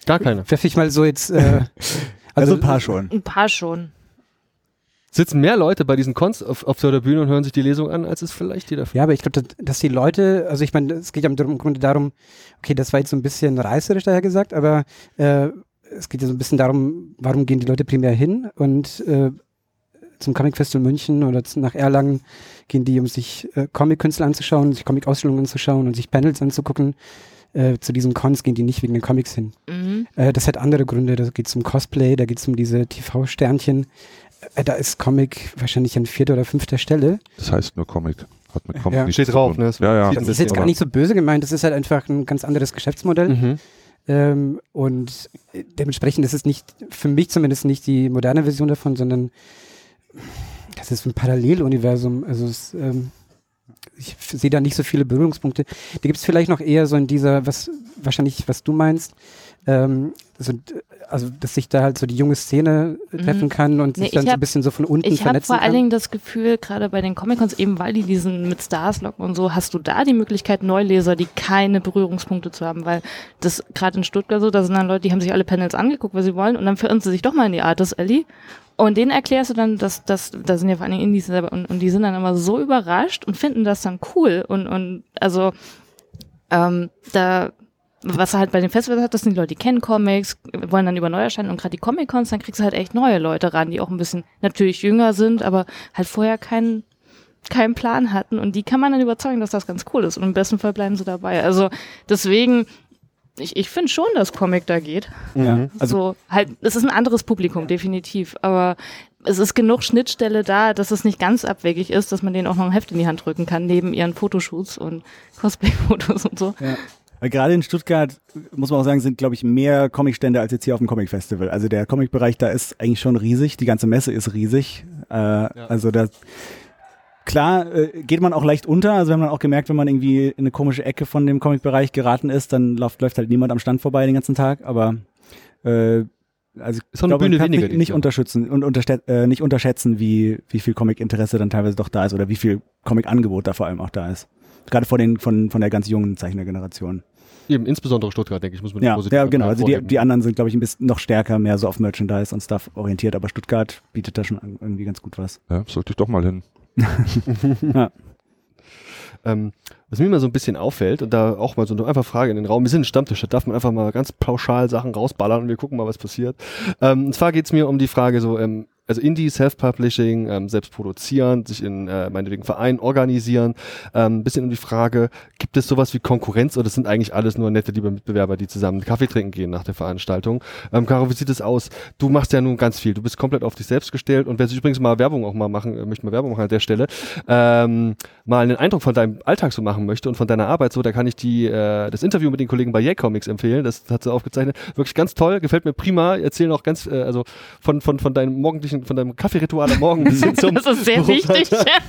Gar keine. werfe ich mal so jetzt. Also ein paar schon. Ein paar schon. Sitzen mehr Leute bei diesen Cons auf der Bühne und hören sich die Lesung an, als es vielleicht jeder. Ja, aber ich glaube, dass die Leute, also ich meine, es geht ja im Grunde darum, okay, das war jetzt so ein bisschen reißerisch daher gesagt, aber es geht ja so ein bisschen darum, warum gehen die Leute primär hin und zum Comic Festival München oder nach Erlangen gehen die, um sich Comic-Künstler anzuschauen, sich Comic-Ausstellungen anzuschauen und sich Panels anzugucken. Zu diesen Cons gehen die nicht wegen den Comics hin. Das hat andere Gründe, da geht es um Cosplay, da geht es um diese TV-Sternchen. Da ist Comic wahrscheinlich an 4. oder 5. Stelle. Das heißt nur Comic. Hat mit Comic Ja. nichts Steht zu drauf, tun. ne? Ja. Das ist jetzt gar nicht so böse gemeint, das ist halt einfach ein ganz anderes Geschäftsmodell. Und dementsprechend ist es nicht, für mich zumindest nicht die moderne Version davon, sondern das ist ein Paralleluniversum. Also ich sehe da nicht so viele Berührungspunkte. Da gibt es vielleicht noch eher so in dieser, was du meinst, also dass sich da halt so die junge Szene treffen kann und sich dann so ein bisschen so von unten Ich habe vernetzen vor kann. allen Dingen das Gefühl, gerade bei den Comic-Cons, eben weil die diesen mit Stars locken und so, hast du da die Möglichkeit, Neuleser, die keine Berührungspunkte zu haben, weil das gerade in Stuttgart so, da sind dann Leute, die haben sich alle Panels angeguckt, was sie wollen und dann verirren sie sich doch mal in die Artist Alley und denen erklärst du dann, dass da sind ja vor allen Dingen Indies selber und die sind dann immer so überrascht und finden das dann cool und also was er halt bei den Festivals hat, das sind die Leute, die kennen Comics, wollen dann über Neuerscheinungen und gerade die Comic-Cons, dann kriegst du halt echt neue Leute ran, die auch ein bisschen natürlich jünger sind, aber halt vorher keinen Plan hatten und die kann man dann überzeugen, dass das ganz cool ist und im besten Fall bleiben sie dabei. Also deswegen, ich finde schon, dass Comic da geht. Ja, also So, halt, es ist ein anderes Publikum, definitiv, aber es ist genug Schnittstelle da, dass es nicht ganz abwegig ist, dass man denen auch noch ein Heft in die Hand drücken kann, neben ihren Fotoshoots und Cosplay-Fotos und so. Ja. Weil gerade in Stuttgart, muss man auch sagen, sind, glaube ich, mehr Comicstände als jetzt hier auf dem Comic-Festival. Also der Comic-Bereich da ist eigentlich schon riesig. Die ganze Messe ist riesig. Also da, klar, geht man auch leicht unter. Also wir haben dann auch gemerkt, wenn man irgendwie in eine komische Ecke von dem Comic-Bereich geraten ist, dann läuft halt niemand am Stand vorbei den ganzen Tag. Aber also Ist auch eine Bühne weniger. nicht unterstützen und nicht unterschätzen, wie viel Comic-Interesse dann teilweise doch da ist oder wie viel Comic-Angebot da vor allem auch da ist. Gerade von der ganz jungen Zeichnergeneration. Eben, insbesondere Stuttgart, denke ich, muss man Ja, positiv ja, genau. Also hervorheben. die anderen sind, glaube ich, ein bisschen noch stärker, mehr so auf Merchandise und Stuff orientiert, aber Stuttgart bietet da schon irgendwie ganz gut was. Ja, sollte ich doch mal hin. Ja. Was mir immer so ein bisschen auffällt und da auch mal so eine einfache Frage in den Raum, wir sind ein Stammtisch, da darf man einfach mal ganz pauschal Sachen rausballern und wir gucken mal, was passiert. Und zwar geht es mir um die Frage so, also Indie, Self-Publishing, selbst produzieren, sich in meinetwegen Vereinen organisieren, ein bisschen um die Frage, gibt es sowas wie Konkurrenz oder sind eigentlich alles nur nette, liebe Mitbewerber, die zusammen Kaffee trinken gehen nach der Veranstaltung? Caro, wie sieht es aus? Du machst ja nun ganz viel, du bist komplett auf dich selbst gestellt und wer sich übrigens mal Werbung auch mal machen, möchte mal Werbung machen an der Stelle, mal einen Eindruck von deinem Alltag so machen möchte und von deiner Arbeit so, da kann ich das Interview mit den Kollegen bei Yay Comics empfehlen, das hat sie aufgezeichnet, wirklich ganz toll, gefällt mir prima, erzählen auch ganz, also von deinem morgendlichen, von deinem Kaffeeritual am Morgen bis hin zum Das ist sehr wichtig.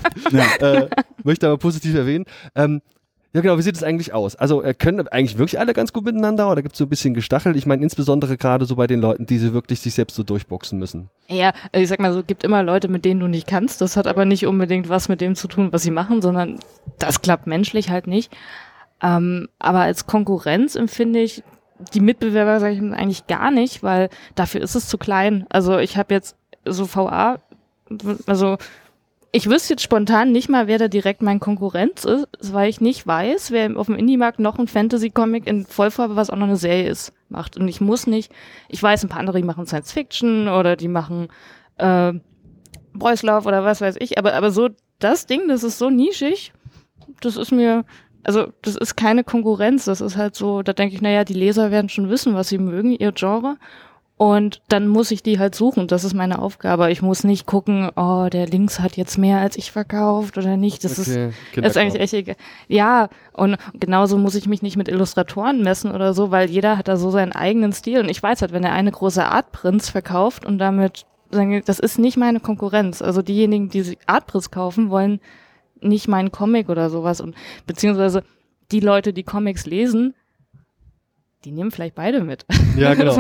möchte aber positiv erwähnen. Ja genau, wie sieht es eigentlich aus? Also können eigentlich wirklich alle ganz gut miteinander oder gibt es so ein bisschen Gestachel? Ich meine insbesondere gerade so bei den Leuten, die sie wirklich sich selbst so durchboxen müssen. Ja, ich sag mal so, gibt immer Leute, mit denen du nicht kannst. Das hat aber nicht unbedingt was mit dem zu tun, was sie machen, sondern das klappt menschlich halt nicht. Aber als Konkurrenz empfinde ich die Mitbewerber, sage ich eigentlich gar nicht, weil dafür ist es zu klein. Also ich habe jetzt so VA, also ich wüsste jetzt spontan nicht mal, wer da direkt mein Konkurrenz ist, weil ich nicht weiß, wer auf dem Indie-Markt noch ein Fantasy-Comic in Vollfarbe, was auch noch eine Serie ist, macht. Und ich weiß, ein paar andere, die machen Science-Fiction oder die machen Boys Love oder was weiß ich, aber so das Ding, das ist so nischig, das ist keine Konkurrenz, das ist halt so, da denke ich, naja, die Leser werden schon wissen, was sie mögen, ihr Genre. Und dann muss ich die halt suchen. Das ist meine Aufgabe. Ich muss nicht gucken, oh, der Links hat jetzt mehr als ich verkauft oder nicht. Das ist eigentlich echt egal. Ja, und genauso muss ich mich nicht mit Illustratoren messen oder so, weil jeder hat da so seinen eigenen Stil. Und ich weiß halt, wenn der eine große Artprints verkauft und damit, das ist nicht meine Konkurrenz. Also diejenigen, die Artprints kaufen, wollen nicht meinen Comic oder sowas. Und beziehungsweise die Leute, die Comics lesen, die nehmen vielleicht beide mit. Ja, genau.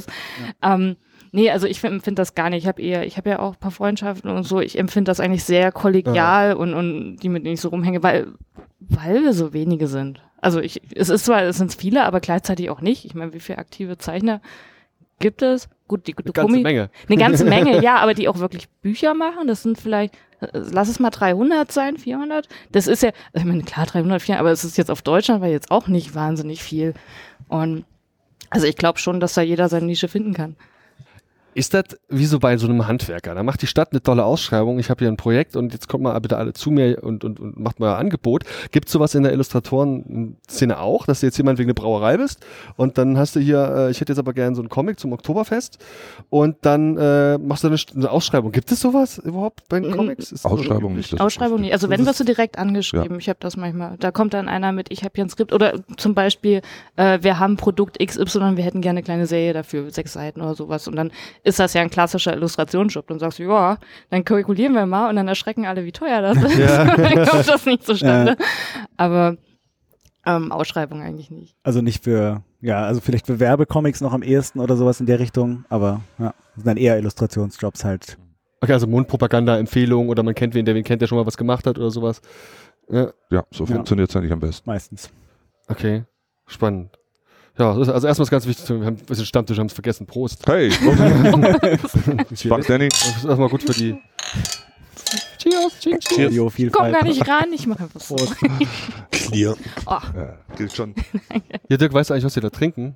Nee, also ich empfinde das gar nicht. Ich habe ja auch ein paar Freundschaften und so. Ich empfinde das eigentlich sehr kollegial und die, mit denen ich so rumhänge, weil wir so wenige sind. Also es sind viele, aber gleichzeitig auch nicht. Ich meine, wie viele aktive Zeichner gibt es? Gut, die Eine ganze Menge. Eine ganze Menge, ja, aber die auch wirklich Bücher machen, das sind vielleicht, lass es mal 300 sein, 400. Das ist ja, ich meine, klar 300, 400, aber es ist jetzt auf Deutschland war jetzt auch nicht wahnsinnig viel. Und also ich glaube schon, dass da jeder seine Nische finden kann. Ist das wie so bei so einem Handwerker? Da macht die Stadt eine tolle Ausschreibung, ich habe hier ein Projekt und jetzt kommt mal bitte alle zu mir und macht mal ein Angebot. Gibt es sowas in der Illustratoren-Szene auch, dass du jetzt jemand wegen einer Brauerei bist und dann hast du hier, ich hätte jetzt aber gerne so einen Comic zum Oktoberfest und dann machst du eine Ausschreibung. Gibt es sowas überhaupt bei den Comics? Ist Ausschreibung nicht. Ausschreibung nicht. Also wenn, wirst du direkt angeschrieben. Ja. Ich habe das manchmal. Da kommt dann einer mit, ich habe hier ein Skript oder zum Beispiel, wir haben Produkt XY, wir hätten gerne eine kleine Serie dafür, 6 Seiten oder sowas und dann ist das ja ein klassischer Illustrationsjob. Dann sagst du, ja, dann kalkulieren wir mal und dann erschrecken alle, wie teuer das ist. Ja. Dann kommt das nicht zustande. Ja. Aber Ausschreibung eigentlich nicht. Also nicht für, also vielleicht für Werbecomics noch am ehesten oder sowas in der Richtung, aber ja, das sind dann eher Illustrationsjobs halt. Okay, also Mundpropaganda-Empfehlung oder man kennt wen kennt, der schon mal was gemacht hat oder sowas. Ja, so funktioniert es eigentlich am besten. Meistens. Okay, spannend. Ja, also erstmal ist ganz wichtig, wir haben den Stammtisch, haben es vergessen. Prost. Hey! Dank, Danny. Das ist erstmal gut für die. Cheers, cheers, cheers. Ich komm gar nicht ran, ich mache einfach so. Clear. Oh. Ja, gilt schon. Ja, Dirk, weißt du eigentlich, was wir da trinken?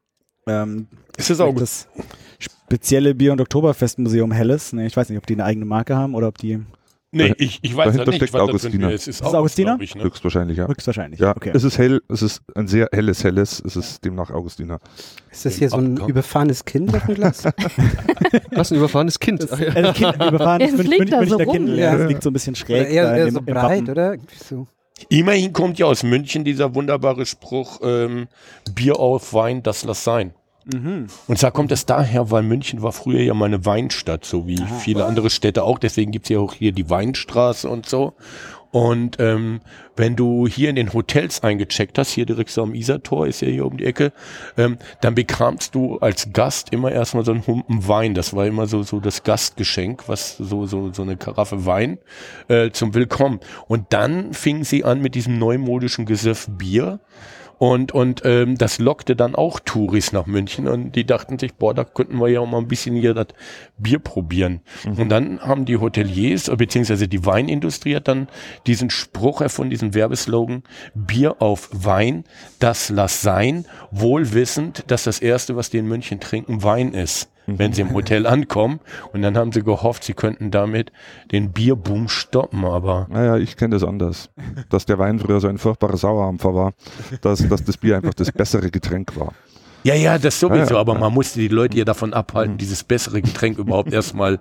Ist das auch das spezielle Bier- und Oktoberfestmuseum Helles? Ne, ich weiß nicht, ob die eine eigene Marke haben oder ob die... Nee, ich weiß ja nicht, was Augustiner. Es ist Augustiner? Ich, ne? Höchstwahrscheinlich, ja. Höchstwahrscheinlich, ja. Okay. Es ist hell, es ist ein sehr helles, es ist demnach Augustiner. Ist das hier so ein überfahrenes Kind auf dem Glas? Was, ein überfahrenes Kind? Das kind, ein überfahrenes Münchner so Kind. Ja. Das liegt so ein bisschen schräg. Oder eher so breit, oder? So. Immerhin kommt ja aus München dieser wunderbare Spruch, Bier auf Wein, das lass sein. Mhm. Und zwar kommt es daher, weil München war früher ja mal eine Weinstadt, so wie viele andere Städte auch. Deswegen gibt's ja auch hier die Weinstraße und so. Und wenn du hier in den Hotels eingecheckt hast, hier direkt so am Isartor, ist ja hier um die Ecke, dann bekamst du als Gast immer erstmal so einen Humpen Wein. Das war immer so das Gastgeschenk, was so eine Karaffe Wein zum Willkommen. Und dann fingen sie an mit diesem neumodischen Gesöff Bier. Und das lockte dann auch Touris nach München und die dachten sich, da könnten wir ja auch mal ein bisschen hier das Bier probieren. Mhm. Und dann haben die Hoteliers, beziehungsweise die Weinindustrie hat dann diesen Spruch erfunden, diesen Werbeslogan, Bier auf Wein, das lass sein, wohl wissend, dass das Erste, was die in München trinken, Wein ist, wenn sie im Hotel ankommen. Und dann haben sie gehofft, sie könnten damit den Bierboom stoppen, aber... Naja, ich kenne das anders. Dass der Wein früher so ein furchtbarer Sauerampfer war, dass das Bier einfach das bessere Getränk war. Ja, das sowieso, aber man musste die Leute ja davon abhalten, dieses bessere Getränk überhaupt erstmal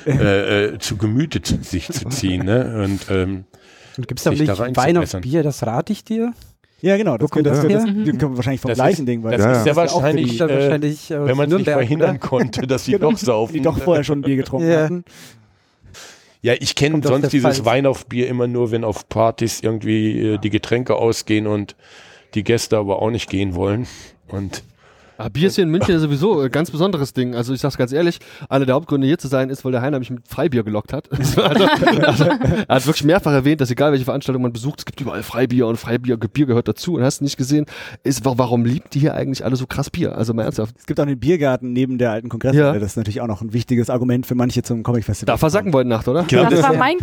zu Gemüte sich zu ziehen. Ne? Und gibt es da nicht Wein auf Bier, das rate ich dir? Ja, genau. Das können wir wahrscheinlich vom gleichen Ding. Weil das ist sehr wahrscheinlich, wenn man es nicht verhindern konnte, dass sie doch saufen. Die doch vorher schon ein Bier getrunken hatten. Ja, ich kenne sonst dieses Wein auf Bier immer nur, wenn auf Partys irgendwie die Getränke ausgehen und die Gäste aber auch nicht gehen wollen. Und Bier ist hier in München sowieso ein ganz besonderes Ding. Also ich sag's ganz ehrlich, einer der Hauptgründe hier zu sein ist, weil der Heiner mich mit Freibier gelockt hat. Also, er hat wirklich mehrfach erwähnt, dass egal welche Veranstaltung man besucht, es gibt überall Freibier und Bier gehört dazu. Und hast du nicht gesehen, warum liebt die hier eigentlich alle so krass Bier? Also mal ernsthaft. Es gibt auch einen Biergarten neben der alten Kongresshalle. Ja. Das ist natürlich auch noch ein wichtiges Argument für manche zum Comic-Festival. Da versacken wir heute Nacht, oder? Glaub, das war mein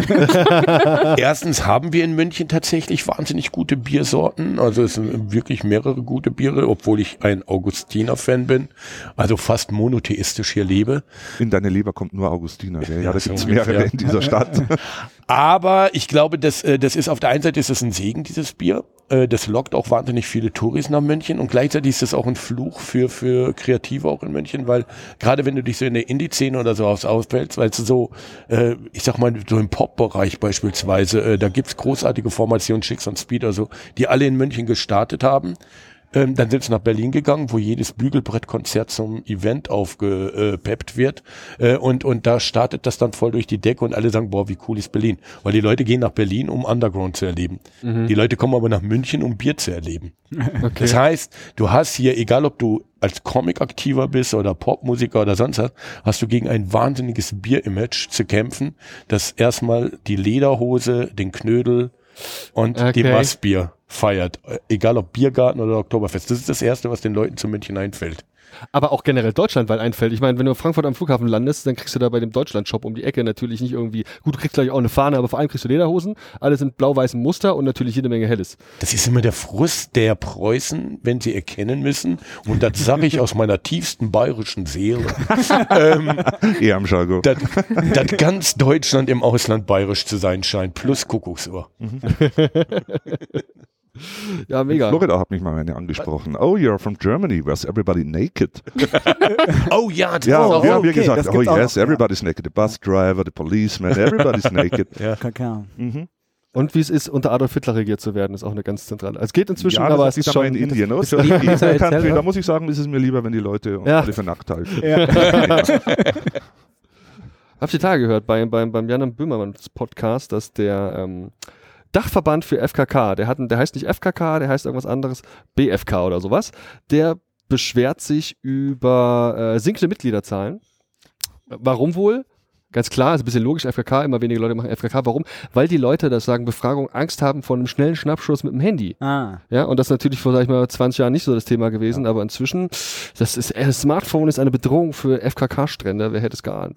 Erstens haben wir in München tatsächlich wahnsinnig gute Biersorten. Also es sind wirklich mehrere gute Biere, obwohl ich ein Augustiner-Fan bin, also fast monotheistisch hier lebe. In deine Leber kommt nur Augustiner. Ja, das gibt mehrere in dieser Stadt. Aber ich glaube, das ist auf der einen Seite ist es ein Segen, dieses Bier. Das lockt auch wahnsinnig viele Touris nach München und gleichzeitig ist es auch ein Fluch für Kreative auch in München, weil gerade wenn du dich so in der Indie-Szene oder so ausfällst, weil du so, ich sag mal, so im Pop-Bereich beispielsweise, da gibt's großartige Formationen, Chicks und Speed oder so, die alle in München gestartet haben. Dann sind sie nach Berlin gegangen, wo jedes Bügelbrettkonzert zum Event aufgepeppt wird. Und da startet das dann voll durch die Decke und alle sagen, boah, wie cool ist Berlin. Weil die Leute gehen nach Berlin, um Underground zu erleben. Mhm. Die Leute kommen aber nach München, um Bier zu erleben. Okay. Das heißt, du hast hier, egal ob du als Comic-Aktiver bist oder Popmusiker oder sonst was, hast du gegen ein wahnsinniges Bier-Image zu kämpfen, das erstmal die Lederhose, den Knödel und die Massbier feiert. Egal ob Biergarten oder Oktoberfest. Das ist das Erste, was den Leuten zu München einfällt. Aber auch generell deutschlandweit einfällt. Ich meine, wenn du in Frankfurt am Flughafen landest, dann kriegst du da bei dem Deutschland-Shop um die Ecke natürlich nicht irgendwie, gut, du kriegst gleich auch eine Fahne, aber vor allem kriegst du Lederhosen, alles in blau-weißem Muster und natürlich jede Menge Helles. Das ist immer der Frust der Preußen, wenn sie erkennen müssen. Und das sage ich aus meiner tiefsten bayerischen Seele. Eher am Jargon. dass ganz Deutschland im Ausland bayerisch zu sein scheint, plus Kuckucksuhr. Ja, mega. Florida hat mich mal eine angesprochen. Oh, you're from Germany, where's everybody naked? Oh ja, das Ja, ist auch wir haben okay, gesagt, das oh gibt's auch yes, noch, everybody's naked. The bus driver, the policeman, everybody's naked. Kakao. Und wie es ist, unter Adolf Hitler regiert zu werden, ist auch eine ganz zentrale. Es geht inzwischen, Ja, aber das es ist ist aber schon... in Indien, oder? das Country, Da muss ich sagen, ist es mir lieber, wenn die Leute alle für nackt halten. Hab ich die Tage gehört beim Jan Böhmermanns Podcast, dass der Dachverband für FKK, der heißt nicht FKK, der heißt irgendwas anderes, BFK oder sowas, der beschwert sich über sinkende Mitgliederzahlen. Warum wohl? Ganz klar, ist ein bisschen logisch, FKK, immer weniger Leute machen FKK. Warum? Weil die Leute, das sagen Befragungen, Angst haben vor einem schnellen Schnappschuss mit dem Handy. Ah. Ja, und das ist natürlich vor, sag ich mal, 20 Jahren nicht so das Thema gewesen, aber inzwischen, das Smartphone ist eine Bedrohung für FKK-Strände, wer hätte es geahnt.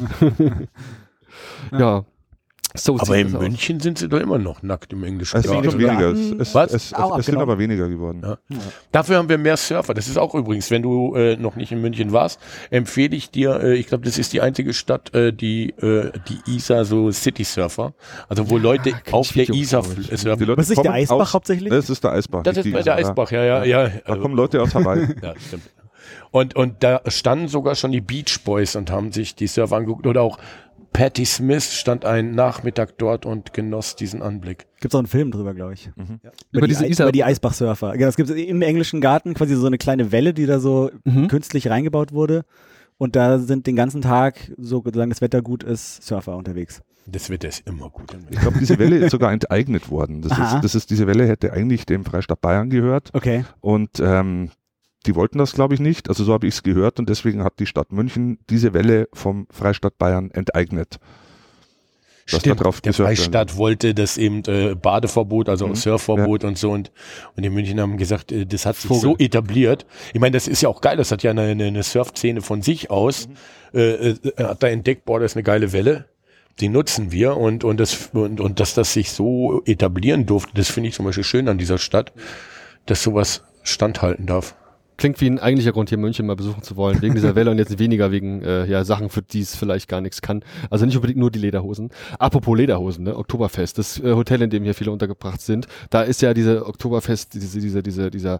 Ja. So aber sieht in das aus. München sind sie doch immer noch nackt im englischen Es sind Garten. schon weniger. Was? Es sind aber weniger geworden. Ja. Dafür haben wir mehr Surfer. Das ist auch übrigens, wenn du noch nicht in München warst, empfehle ich dir, ich glaube, das ist die einzige Stadt, die Isar so City-Surfer, also wo Leute auf der Isar surfen. Die Leute Was ist der kommen Eisbach aus- hauptsächlich? Das ist der Eisbach. Das nicht ist die bei der Isar. Eisbach, ja. Da kommen Leute aus Hawaii. Ja, stimmt. Und da standen sogar schon die Beach Boys und haben sich die Surfer angeguckt. Oder auch Patti Smith stand einen Nachmittag dort und genoss diesen Anblick. Gibt's auch einen Film drüber, glaube ich. Über diese Isar- über die Eisbach-Surfer. Genau, es gibt im englischen Garten quasi so eine kleine Welle, die da so künstlich reingebaut wurde. Und da sind den ganzen Tag, so solange das Wetter gut ist, Surfer unterwegs. Das Wetter ist immer gut. Ich glaube, diese Welle ist sogar enteignet worden. Diese Welle hätte eigentlich dem Freistaat Bayern gehört. Okay. Und die wollten das, glaube ich, nicht. Also so habe ich es gehört. Und deswegen hat die Stadt München diese Welle vom Freistaat Bayern enteignet. Dass da drauf der gesurft Freistaat wollte das eben Badeverbot, also Surfverbot und so. Und die München haben gesagt, das hat sich so etabliert. Ich meine, das ist ja auch geil. Das hat ja eine Surfszene von sich aus. Hat da entdeckt, boah, das ist eine geile Welle. Die nutzen wir und dass das sich so etablieren durfte, das finde ich zum Beispiel schön an dieser Stadt, dass sowas standhalten darf. Klingt wie ein eigentlicher Grund, hier München mal besuchen zu wollen, wegen dieser Welle und jetzt weniger wegen Sachen, für die es vielleicht gar nichts kann. Also nicht unbedingt nur die Lederhosen. Apropos Lederhosen, ne? Oktoberfest, das Hotel, in dem hier viele untergebracht sind, da ist ja diese Oktoberfest, dieser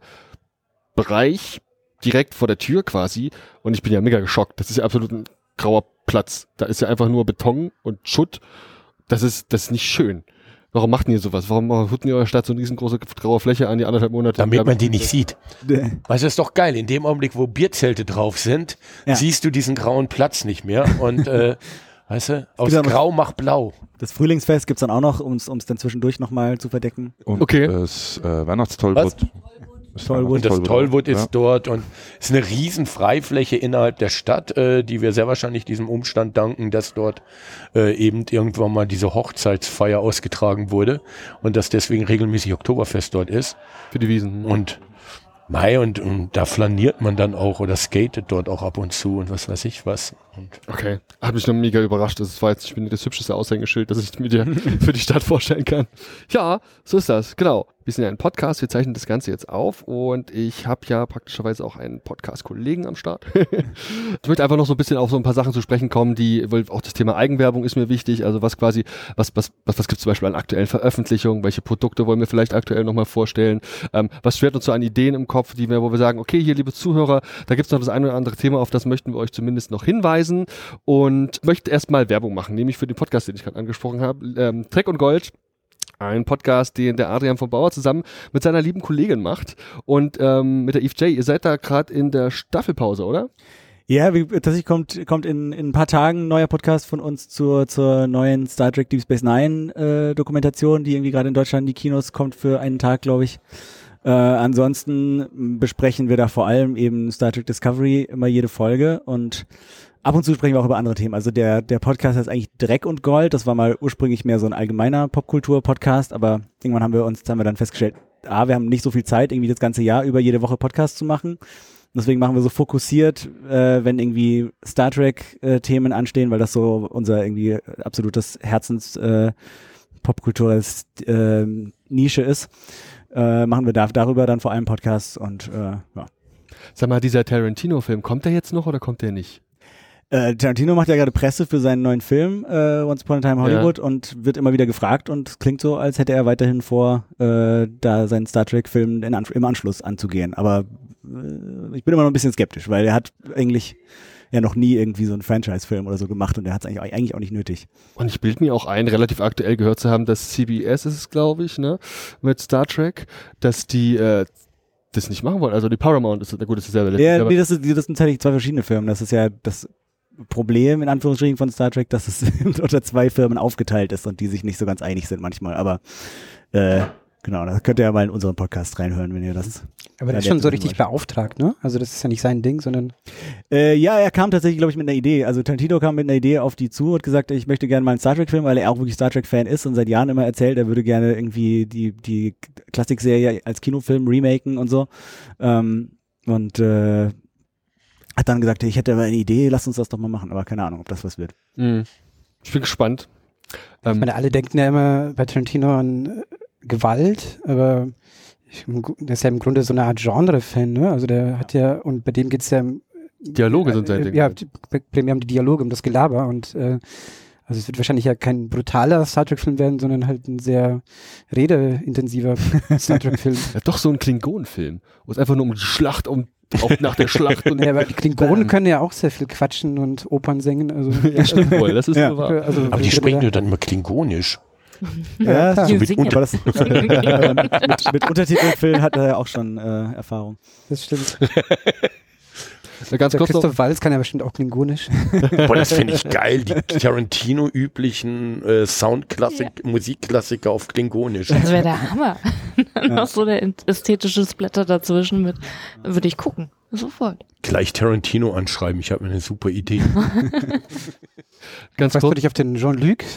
Bereich direkt vor der Tür quasi und ich bin ja mega geschockt. Das ist ja absolut ein grauer Platz. Da ist ja einfach nur Beton und Schutt. Das ist nicht schön. Warum macht ihr sowas? Warum hutten ihr eurer Stadt so eine riesengroße graue Fläche an, die 1,5 Monate? Damit man die nicht sieht. Weißt du, das ist doch geil. In dem Augenblick, wo Bierzelte drauf sind, siehst du diesen grauen Platz nicht mehr. Und weißt du, aus Grau macht Blau. Das Frühlingsfest gibt's dann auch noch, um es dann zwischendurch nochmal zu verdecken. Und das Weihnachtstollwut. Und das Tollwut ist dort und es ist eine riesen Freifläche innerhalb der Stadt, die wir sehr wahrscheinlich diesem Umstand danken, dass dort eben irgendwann mal diese Hochzeitsfeier ausgetragen wurde und dass deswegen regelmäßig Oktoberfest dort ist. Für die Wiesen. Und da flaniert man dann auch oder skatet dort auch ab und zu und was weiß ich was. Und okay, hat mich noch mega überrascht. Das war jetzt das hübscheste Aushängeschild, das ich mir dir für die Stadt vorstellen kann. Ja, so ist das, genau. Wir sind ja ein Podcast, wir zeichnen das Ganze jetzt auf und ich habe ja praktischerweise auch einen Podcast-Kollegen am Start. Ich möchte einfach noch so ein bisschen auf so ein paar Sachen zu sprechen kommen, weil auch das Thema Eigenwerbung ist mir wichtig. Also was quasi, was gibt es zum Beispiel an aktuellen Veröffentlichungen? Welche Produkte wollen wir vielleicht aktuell nochmal vorstellen? Was schwirrt uns so an Ideen im Kopf, wo wir sagen, okay, hier liebe Zuhörer, da gibt es noch das eine oder andere Thema, auf das möchten wir euch zumindest noch hinweisen und möchte erstmal Werbung machen, nämlich für den Podcast, den ich gerade angesprochen habe, Dreck und Gold. Ein Podcast, den der Adrian von Bauer zusammen mit seiner lieben Kollegin macht und mit der Eve J. Ihr seid da gerade in der Staffelpause, oder? Ja, tatsächlich kommt in ein paar Tagen ein neuer Podcast von uns zur neuen Star Trek Deep Space Nine Dokumentation, die irgendwie gerade in Deutschland in die Kinos kommt für einen Tag, glaube ich. Ansonsten besprechen wir da vor allem eben Star Trek Discovery immer jede Folge und ab und zu sprechen wir auch über andere Themen. Also der Podcast heißt eigentlich Dreck und Gold. Das war mal ursprünglich mehr so ein allgemeiner Popkultur-Podcast, aber irgendwann haben wir dann festgestellt, wir haben nicht so viel Zeit, irgendwie das ganze Jahr über jede Woche Podcast zu machen. Deswegen machen wir so fokussiert, wenn irgendwie Star Trek Themen anstehen, weil das so unser irgendwie absolutes Herzens popkulturelles Nische ist, machen wir darüber dann vor allem Podcasts und ja. Sag mal, dieser Tarantino-Film, kommt der jetzt noch oder kommt der nicht? Tarantino macht ja gerade Presse für seinen neuen Film Once Upon a Time Hollywood und wird immer wieder gefragt und klingt so, als hätte er weiterhin vor, da seinen Star Trek-Film im Anschluss anzugehen. Aber ich bin immer noch ein bisschen skeptisch, weil er hat eigentlich ja noch nie irgendwie so einen Franchise-Film oder so gemacht und er hat es eigentlich auch nicht nötig. Und ich bilde mir auch ein, relativ aktuell gehört zu haben, dass CBS ist es, glaube ich, ne, mit Star Trek, dass die das nicht machen wollen. Also die Paramount ist, gut, das ist selber. Ja, nee, das sind tatsächlich zwei verschiedene Firmen. Das ist ja das Problem in Anführungsstrichen von Star Trek, dass es unter zwei Firmen aufgeteilt ist und die sich nicht so ganz einig sind manchmal. Aber genau, da könnt ihr ja mal in unseren Podcast reinhören, wenn ihr das. Aber der ist schon so richtig beauftragt, ne? Also das ist ja nicht sein Ding, sondern. Ja, er kam tatsächlich, glaube ich, mit einer Idee. Also Tarantino kam mit einer Idee auf die zu und gesagt, ich möchte gerne mal einen Star Trek-Film, weil er auch wirklich Star Trek-Fan ist und seit Jahren immer erzählt, er würde gerne irgendwie die Klassikserie als Kinofilm remaken und so. Und hat dann gesagt, ich hätte aber eine Idee, lass uns das doch mal machen. Aber keine Ahnung, ob das was wird. Ich bin gespannt. Ich meine, alle denken ja immer bei Tarantino an Gewalt, aber der ist ja im Grunde so eine Art Genre-Fan, ne? Also der hat ja, und bei dem geht's ja Dialoge sind sein Ding. Ja, primär um die Dialoge, um das Gelaber und also es wird wahrscheinlich ja kein brutaler Star Trek-Film werden, sondern halt ein sehr redeintensiver Star Trek-Film. Ja, doch so ein Klingonen-Film, wo es einfach nur um die Schlacht, auch nach der Schlacht. Und ja, aber die Klingonen können ja auch sehr viel quatschen und Opern singen. Also ja, stimmt wohl, das ist ja. wahr. Also, aber die sprechen ja dann immer klingonisch. Ja, Ja, so mit mit Untertitelfilm hat er ja auch schon Erfahrung. das stimmt. Ganz Der kurz noch, Christoph Waltz kann ja bestimmt auch klingonisch. Boah, das finde ich geil, die Tarantino-üblichen Musikklassiker auf klingonisch. Das wäre der Hammer. Noch so der ästhetische Splatter dazwischen mit, würde ich gucken. Sofort. Gleich Tarantino anschreiben, ich habe eine super Idee. ganz Was kurz. würde ich auf den Jean-Luc?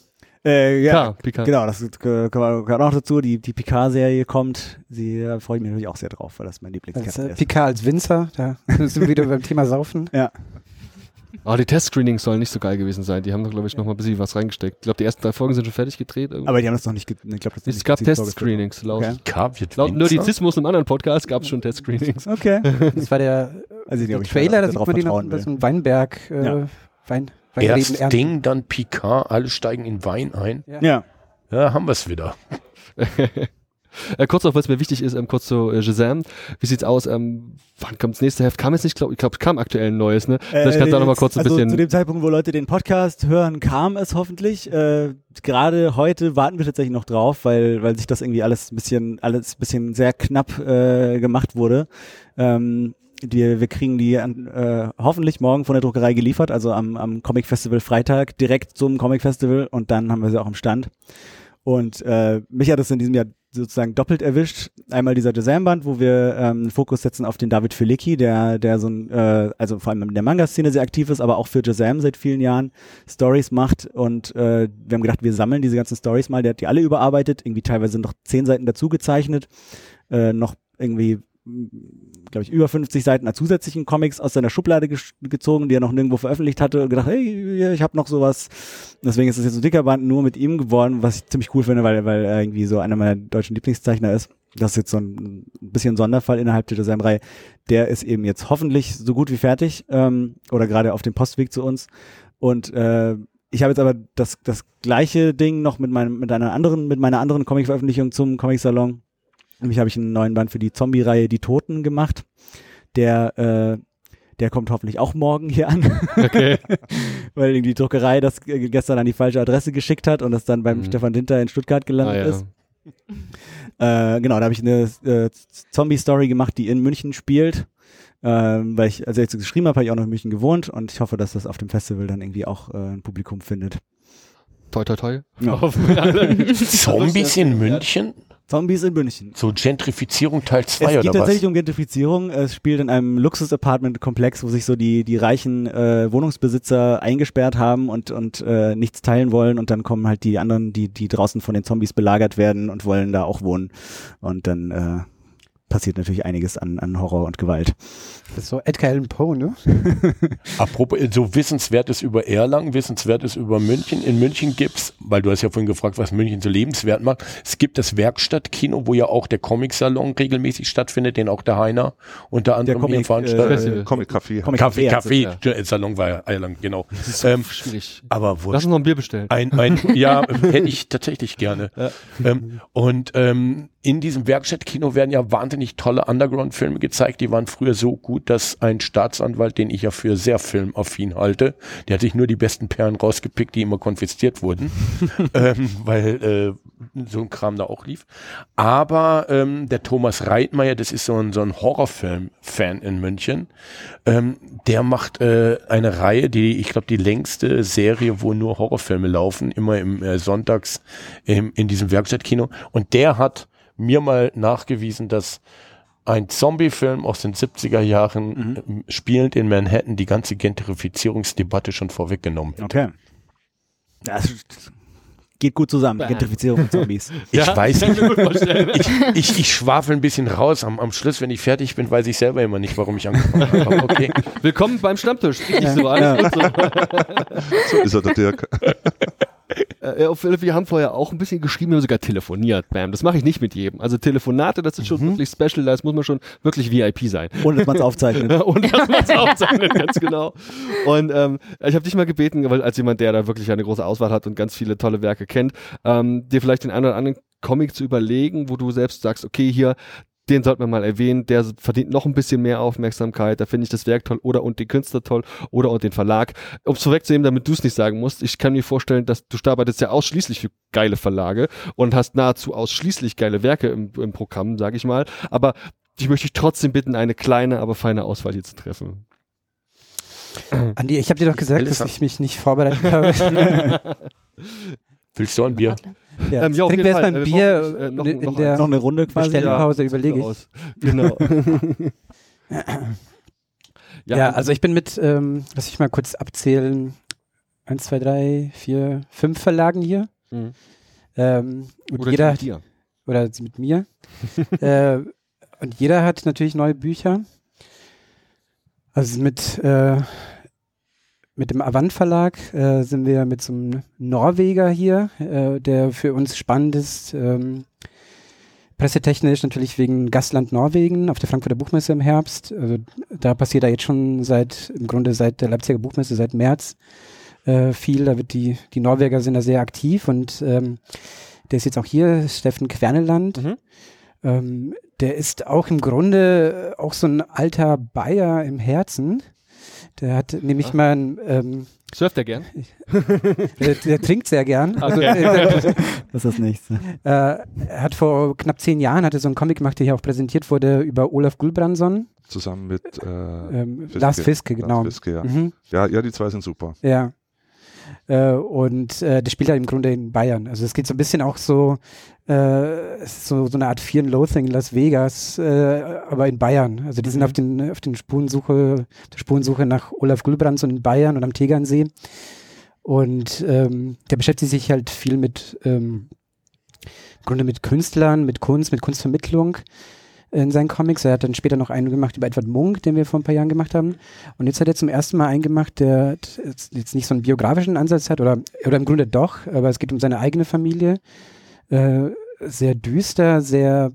Ja, Picard. genau, das gehört auch noch dazu. Die Picard-Serie kommt, da freue ich mich natürlich auch sehr drauf, weil das mein Lieblingscharakter ist. Picard als Winzer, da sind wir wieder beim Thema Saufen. Ja. Aber die Testscreenings sollen nicht so geil gewesen sein. Die haben doch, glaube ich, noch mal ein bisschen was reingesteckt. Ich glaube, die ersten 3 Folgen sind schon fertig gedreht. Irgendwie. Aber die haben das noch nicht, ich glaube, das Es gab Testscreenings. Laut, Okay. laut Nerdizismus im anderen Podcast gab es schon Testscreenings. Okay. Das war der da Trailer, da sieht man den noch bei so einem Weinberg. Erst Ding, dann Picard, alle steigen in Wein ein. Ja. Ja, haben wir es wieder. Kurz noch, was mir wichtig ist, kurz zu Shazam. Wie sieht's aus? Wann kommt das nächste Heft? Kam jetzt nicht, ich glaube, es kam aktuell ein neues, ne? Vielleicht kannst du da nochmal kurz ein bisschen. Zu dem Zeitpunkt, wo Leute den Podcast hören, kam es hoffentlich. Gerade heute warten wir tatsächlich noch drauf, weil sich das irgendwie alles ein bisschen sehr knapp gemacht wurde. Wir kriegen die hoffentlich morgen von der Druckerei geliefert, also am Comic Festival Freitag, direkt zum Comic Festival und dann haben wir sie auch am Stand. Und mich hat es in diesem Jahr sozusagen doppelt erwischt. Einmal dieser Shazam-Band, wo wir einen Fokus setzen auf den David Filicki, der so ein, also vor allem in der Manga-Szene sehr aktiv ist, aber auch für Shazam seit vielen Jahren Stories macht. Und wir haben gedacht, wir sammeln diese ganzen Stories mal. Der hat die alle überarbeitet, irgendwie teilweise noch 10 Seiten dazu gezeichnet, noch irgendwie, glaube ich, über 50 Seiten an zusätzlichen Comics aus seiner Schublade gezogen, die er noch nirgendwo veröffentlicht hatte und gedacht, hey, ich habe noch sowas. Deswegen ist es jetzt so ein dicker Band nur mit ihm geworden, was ich ziemlich cool finde, weil er irgendwie so einer meiner deutschen Lieblingszeichner ist. Das ist jetzt so ein bisschen Sonderfall innerhalb der Shazam-Reihe. Der ist eben jetzt hoffentlich so gut wie fertig oder gerade auf dem Postweg zu uns. Und ich habe jetzt aber das gleiche Ding noch mit meiner anderen Comic-Veröffentlichung zum Comic-Salon. Nämlich habe ich einen neuen Band für die Zombie-Reihe Die Toten gemacht. Der kommt hoffentlich auch morgen hier an. Okay. Weil die Druckerei das gestern an die falsche Adresse geschickt hat und das dann beim Stefan Dinter in Stuttgart gelandet ist. Genau, da habe ich eine Zombie-Story gemacht, die in München spielt. Weil ich, als ich jetzt geschrieben habe ich auch noch in München gewohnt und ich hoffe, dass das auf dem Festival dann irgendwie auch ein Publikum findet. Toi, toi, toi. Ja. Zombies in München? Zombies in München. So Gentrifizierung Teil 2 oder was? Es geht tatsächlich um Gentrifizierung. Es spielt in einem Luxus-Apartment-Komplex, wo sich so die reichen Wohnungsbesitzer eingesperrt haben und nichts teilen wollen, und dann kommen halt die anderen, die draußen von den Zombies belagert werden und wollen da auch wohnen. Und dann passiert natürlich einiges an Horror und Gewalt. Das ist so Edgar Allan Poe, ne? Apropos, so Wissenswertes über Erlangen, Wissenswertes über München. In München gibt's, weil du hast ja vorhin gefragt, was München so lebenswert macht, es gibt das Werkstattkino, wo ja auch der Comic-Salon regelmäßig stattfindet, den auch der Heiner unter anderem hier veranstaltet. Comic-Café. Salon war ja Erlangen, genau. Das ist so schwierig. Aber Lass uns noch ein Bier bestellen. Ja, hätte ich tatsächlich gerne. Ja. In diesem Werkstattkino werden ja wahnsinnig tolle Underground-Filme gezeigt. Die waren früher so gut, dass ein Staatsanwalt, den ich ja für sehr filmaffin halte, der hat sich nur die besten Perlen rausgepickt, die immer konfisziert wurden, weil so ein Kram da auch lief. Aber der Thomas Reitmeier, das ist so ein Horrorfilm-Fan in München, der macht eine Reihe, ich glaube die längste Serie, wo nur Horrorfilme laufen, immer im sonntags in diesem Werkstattkino. Und der hat mir mal nachgewiesen, dass ein Zombie-Film aus den 70er Jahren spielend in Manhattan die ganze Gentrifizierungsdebatte schon vorweggenommen hat. Okay. Das geht gut zusammen, Gentrifizierung und Zombies. Ich weiß nicht. Ich schwafel ein bisschen raus. Am Schluss, wenn ich fertig bin, weiß ich selber immer nicht, warum ich angefangen habe. Aber okay. Willkommen beim Stammtisch. So ist er, der Dirk. Wir haben vorher auch ein bisschen geschrieben, wir haben sogar telefoniert. Bam. Das mache ich nicht mit jedem. Also Telefonate, das ist schon wirklich special, das muss man schon wirklich VIP sein. Und dass man es aufzeichnet. Ganz genau. Und ich habe dich mal gebeten, weil als jemand, der da wirklich eine große Auswahl hat und ganz viele tolle Werke kennt, dir vielleicht den einen oder anderen Comic zu überlegen, wo du selbst sagst, okay, hier, den sollte man mal erwähnen, der verdient noch ein bisschen mehr Aufmerksamkeit, da finde ich das Werk toll und den Künstler toll und den Verlag. Um es vorwegzunehmen, damit du es nicht sagen musst, ich kann mir vorstellen, dass du arbeitest ja ausschließlich für geile Verlage und hast nahezu ausschließlich geile Werke im Programm, sage ich mal, aber ich möchte dich trotzdem bitten, eine kleine, aber feine Auswahl hier zu treffen. Andi, ich habe dir doch gesagt, dass ich mich nicht vorbereitet habe. Willst du ein Bier? Ja, trinken wir erstmal ein Bier in der noch eine Runde quasi. Bestellpause, überlege ich. Genau. Ja, also ich bin mit, lass ich mal kurz abzählen, 1, 2, 3, 4, 5 Verlagen hier. Und oder jeder mit dir. Oder mit mir. Und jeder hat natürlich neue Bücher. Also mit dem Avant Verlag sind wir mit so einem Norweger hier, der für uns spannend ist, pressetechnisch natürlich wegen Gastland Norwegen auf der Frankfurter Buchmesse im Herbst. Also da passiert da jetzt schon seit der Leipziger Buchmesse, seit März viel. Da wird die Norweger sind da sehr aktiv und der ist jetzt auch hier, Steffen Querneland. Der ist auch im Grunde auch so ein alter Bayer im Herzen. Der hat nämlich mal ein, surft er gern? der trinkt sehr gern. Okay. Das ist das Nächste. Er hat vor knapp 10 Jahren so einen Comic gemacht, der hier auch präsentiert wurde, über Olaf Gulbrandsson. Zusammen mit Lars Fiske, genau. Lars Fiske, ja. Ja, die zwei sind super. Ja. Und das spielt halt im Grunde in Bayern. Also es geht so ein bisschen auch so so eine Art Fear and Loathing in Las Vegas, aber in Bayern. Also die sind auf der Spurensuche nach Olaf Gulbrandsson in Bayern und am Tegernsee. Und der beschäftigt sich halt viel mit im Grunde mit Künstlern, mit Kunst, mit Kunstvermittlung in seinen Comics. Er hat dann später noch einen gemacht über Edward Munch, den wir vor ein paar Jahren gemacht haben. Und jetzt hat er zum ersten Mal einen gemacht, der jetzt nicht so einen biografischen Ansatz hat, oder im Grunde doch, aber es geht um seine eigene Familie. Sehr düster, sehr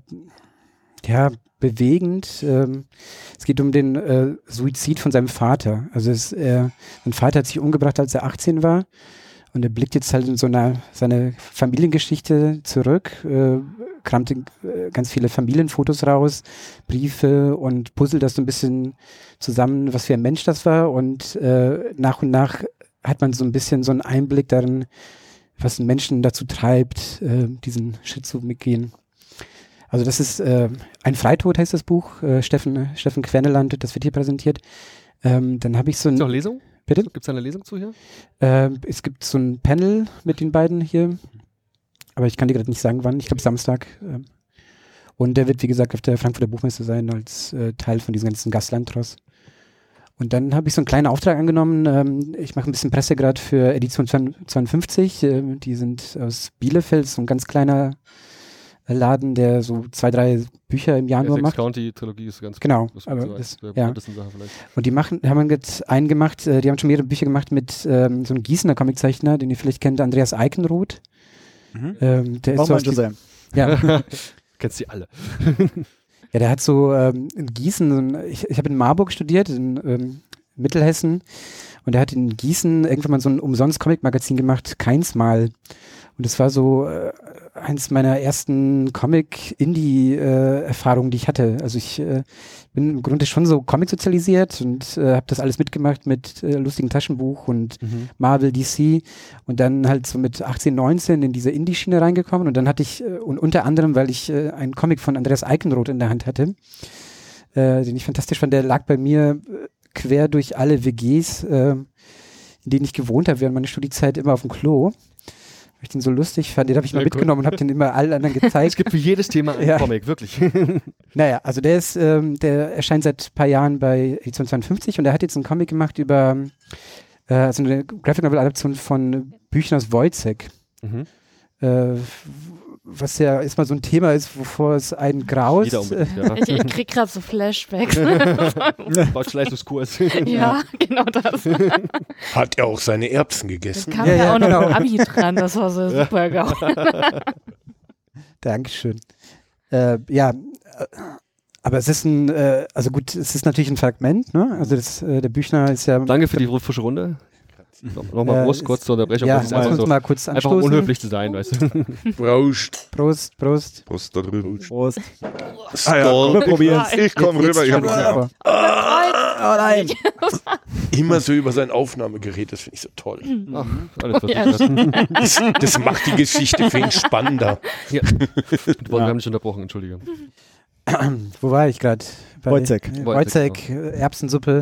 bewegend. Es geht um den Suizid von seinem Vater. Also sein Vater hat sich umgebracht, als er 18 war. Und er blickt jetzt halt in seine Familiengeschichte zurück, kramt ganz viele Familienfotos raus, Briefe und puzzelt das so ein bisschen zusammen, was für ein Mensch das war. Und nach und nach hat man so ein bisschen so einen Einblick darin, was einen Menschen dazu treibt, diesen Schritt zu begehen. Also das ist Ein Freitod heißt das Buch, Steffen Querneland, das wird hier präsentiert. Dann habe ich so ein... Noch Lesung? Bitte? Gibt es eine Lesung zu hier? Es gibt so ein Panel mit den beiden hier, aber ich kann dir gerade nicht sagen, wann. Ich glaube Samstag. Und der wird, wie gesagt, auf der Frankfurter Buchmesse sein als Teil von diesem ganzen Gastlandtross. Und dann habe ich so einen kleinen Auftrag angenommen. Ich mache ein bisschen Presse gerade für Edition 52. Die sind aus Bielefeld, so ein ganz kleiner Laden, der so 2, 3 Bücher im Jahr nur Essex macht. County Trilogie ist ganz Genau, das aber so das, der ja. bekanntesten Sache vielleicht. Und die haben jetzt einen gemacht, die haben schon mehrere Bücher gemacht mit so einem Gießener Comiczeichner, den ihr vielleicht kennt, Andreas Eickenroth. Der ist Auch so mal aus die- Josem. ja, Kennst die alle. ja, der hat so in Gießen, ich habe in Marburg studiert, in Mittelhessen, und der hat in Gießen irgendwann mal so ein Umsonst-Comic-Magazin gemacht, Keins Mal. Und das war so eins meiner ersten Comic-Indie-Erfahrungen, die ich hatte. Also ich bin im Grunde schon so Comic-sozialisiert und habe das alles mitgemacht mit lustigen Taschenbuch und Marvel, DC, und dann halt so mit 18, 19 in diese Indie-Schiene reingekommen, und dann hatte ich, und unter anderem, weil ich einen Comic von Andreas Eickenroth in der Hand hatte, den ich fantastisch fand, der lag bei mir quer durch alle WGs, in denen ich gewohnt habe während meiner Studiezeit, immer auf dem Klo. Weil ich den so lustig fand, den habe ich mal Sehr mitgenommen und habe den immer allen anderen gezeigt. Es gibt für jedes Thema einen Ja. Comic, wirklich. Naja, also der erscheint seit ein paar Jahren bei Edition 52, und der hat jetzt einen Comic gemacht über also eine Graphic Novel Adaption von Büchern aus Wojciech. Was ja erstmal so ein Thema ist, wovor es einen graust. Jeder unbedingt, ja. Ich krieg gerade so Flashbacks. Deutschleistungskurs. Ja, genau das. Hat er auch seine Erbsen Es gegessen? kam Ja, ja, ja, auch noch genau. ein Abi dran, das war so super geil. Dankeschön. Aber es ist also gut, es ist natürlich ein Fragment, ne? Also der Büchner ist ja... Danke für die frische Runde. Nochmal Prost, kurz zur Unterbrechung. Ja, Das ist lass einfach, uns so, mal kurz einfach anstoßen. unhöflich zu sein, weißt du. Prost. Prost, Prost. Prost da drüben. Prost. Ah ja, Wir probieren es. ich komme rüber. Ich hab noch eine aber. Oh nein. Immer so über sein Aufnahmegerät, das finde ich so toll. Ach, alles wird Ja, Das macht die Geschichte viel spannender. ja. Wir haben dich unterbrochen, entschuldige. Wo war ich gerade? Wojciech. Wojciech, Erbsensuppe.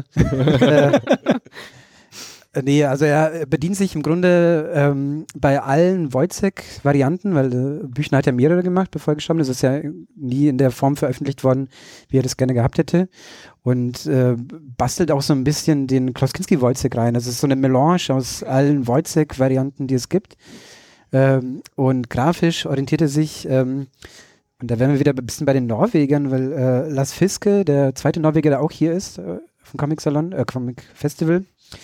Nee, also er bedient sich im Grunde bei allen Wojciech-Varianten, weil Büchner hat ja mehrere gemacht, bevor er gestorben ist. Das ist ja nie in der Form veröffentlicht worden, wie er das gerne gehabt hätte. Und bastelt auch so ein bisschen den Klaus Kinski-Wojciech rein. Das ist so eine Melange aus allen Wojciech-Varianten, die es gibt. Und grafisch orientiert er sich, und da wären wir wieder ein bisschen bei den Norwegern, weil Lars Fiske, der zweite Norweger, der auch hier ist, vom Comic-Salon, Comic-Festival,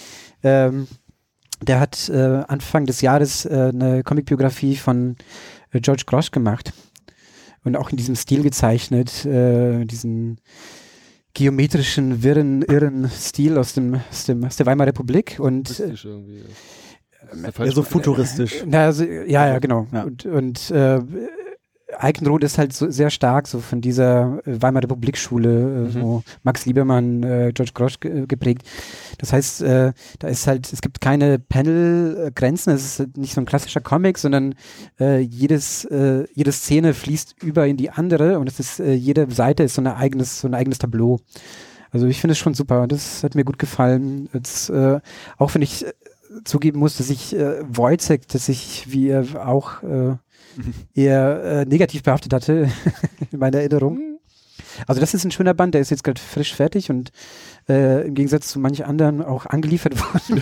der hat Anfang des Jahres eine Comicbiografie von George Grosz gemacht und auch in diesem Stil gezeichnet, diesen geometrischen, irren Stil aus der Weimarer Republik. Und Mystisch irgendwie. Ja, so futuristisch. ja, genau. Ja. Und Eickenroth ist halt so sehr stark so von dieser Weimarer Republik-Schule, so Max Liebermann, George Grosz geprägt. Das heißt, da ist halt, es gibt keine Panel-Grenzen, es ist nicht so ein klassischer Comic, sondern jede Szene fließt über in die andere, und es ist, jede Seite ist so ein eigenes Tableau. Also ich finde es schon super, das hat mir gut gefallen. Jetzt, auch wenn ich zugeben muss, dass ich Wojciech, dass ich, wie er auch eher negativ behaftet hatte in meiner Erinnerung. Also das ist ein schöner Band, der ist jetzt gerade frisch fertig und im Gegensatz zu manch anderen auch angeliefert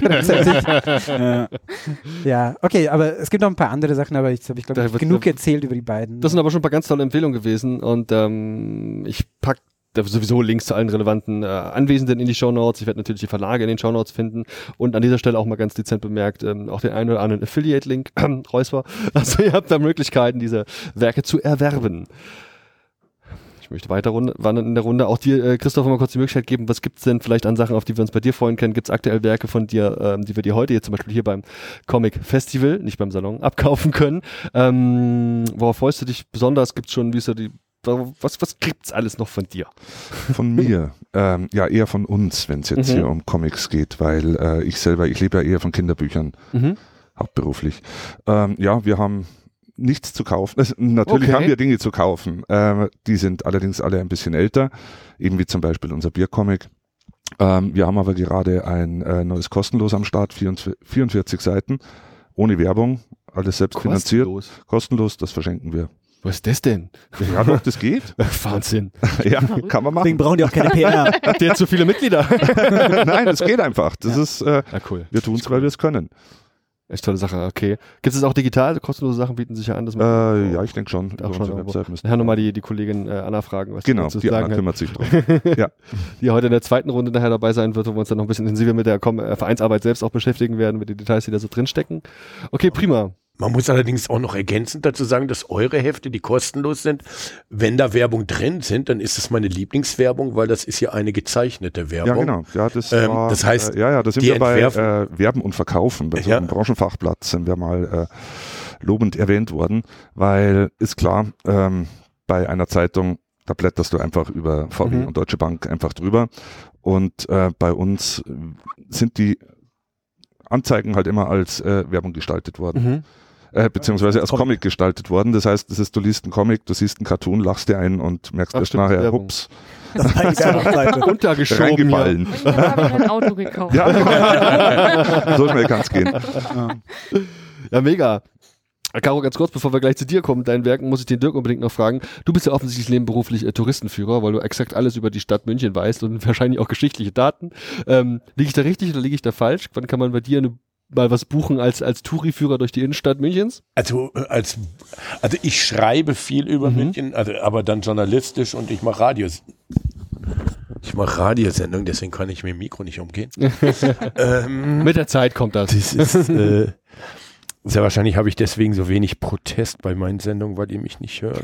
worden. Ja, okay, aber es gibt noch ein paar andere Sachen, aber ich glaube, ich habe genug erzählt über die beiden. Das sind aber schon ein paar ganz tolle Empfehlungen gewesen, und ich packe sowieso Links zu allen relevanten Anwesenden in die Shownotes. Ich werde natürlich die Verlage in den Shownotes finden, und an dieser Stelle auch mal ganz dezent bemerkt, auch den einen oder anderen Affiliate-Link, Reusper. Also ihr habt da Möglichkeiten, diese Werke zu erwerben. Ich möchte weiter wandern in der Runde. Auch dir, Christoph, mal kurz die Möglichkeit geben, was gibt's denn vielleicht an Sachen, auf die wir uns bei dir freuen können? Gibt's aktuell Werke von dir, die wir dir heute jetzt zum Beispiel hier beim Comic Festival, nicht beim Salon, abkaufen können? Worauf freust du dich besonders? Gibt's schon, wie ist so die was gibt's alles noch von dir? Von mir? Ja, eher von uns, wenn es jetzt hier um Comics geht, weil ich lebe ja eher von Kinderbüchern, hauptberuflich. Ja, wir haben nichts zu kaufen. Natürlich haben wir Dinge zu kaufen. Die sind allerdings alle ein bisschen älter, eben wie zum Beispiel unser Biercomic. Wir haben aber gerade ein neues Kostenlos am Start, 44 Seiten, ohne Werbung, alles selbst finanziert. Kostenlos, das verschenken wir. Was ist das denn? Ja, doch, das geht. Wahnsinn. Ja, kann man Deswegen machen. brauchen die auch keine PR. Der hat so viele Mitglieder. Nein, das geht einfach. Das ist, Cool. wir tun es, weil wir es können. Echt tolle Sache, okay. Gibt es auch digital? Kostenlose Sachen bieten sich ja an. Dass man Ja, ich denke schon. Über auch schon unsere Website müssen nachher nochmal die Kollegin Anna fragen, was Genau, sie die zu Anna sagen hat. kümmert sich drum. Ja. Die heute in der zweiten Runde nachher dabei sein wird, wo wir uns dann noch ein bisschen intensiver mit der Vereinsarbeit selbst auch beschäftigen werden, mit den Details, die da so drinstecken. Okay, prima. Man muss allerdings auch noch ergänzend dazu sagen, dass eure Hefte, die kostenlos sind, wenn da Werbung drin sind, dann ist das meine Lieblingswerbung, weil das ist ja eine gezeichnete Werbung. Ja, genau. Ja, das das heißt, da sind die wir bei entwerfen- Werben und Verkaufen. Bei so einem Branchenfachblatt sind wir mal lobend erwähnt worden, weil ist klar, bei einer Zeitung, da blätterst du einfach über VW und Deutsche Bank einfach drüber. Und bei uns sind die Anzeigen halt immer als Werbung gestaltet worden. Beziehungsweise als Comic gestaltet worden. Das heißt, du liest einen Comic, du siehst einen Cartoon, lachst dir ein und merkst erst stimmt, nachher, Werbung. hups, Das war die Werbungsseite. Untergeschoben. reingefallen. Und dann habe ich ein Auto gekauft. Ja, so schnell kann es gehen. Ja, mega. Caro, ganz kurz, bevor wir gleich zu dir kommen, deinen Werken, muss ich den Dirk unbedingt noch fragen. Du bist ja offensichtlich nebenberuflich Touristenführer, weil du exakt alles über die Stadt München weißt und wahrscheinlich auch geschichtliche Daten. Liege ich da richtig oder liege ich da falsch? Wann kann man bei dir mal was buchen als Touriführer durch die Innenstadt Münchens? Also ich schreibe viel über München, aber dann journalistisch und ich mache Radios. Ich mache Radiosendungen, deswegen kann ich mit dem Mikro nicht umgehen. Mit der Zeit kommt das. Das ist sehr wahrscheinlich habe ich deswegen so wenig Protest bei meinen Sendungen, weil ihr mich nicht hört.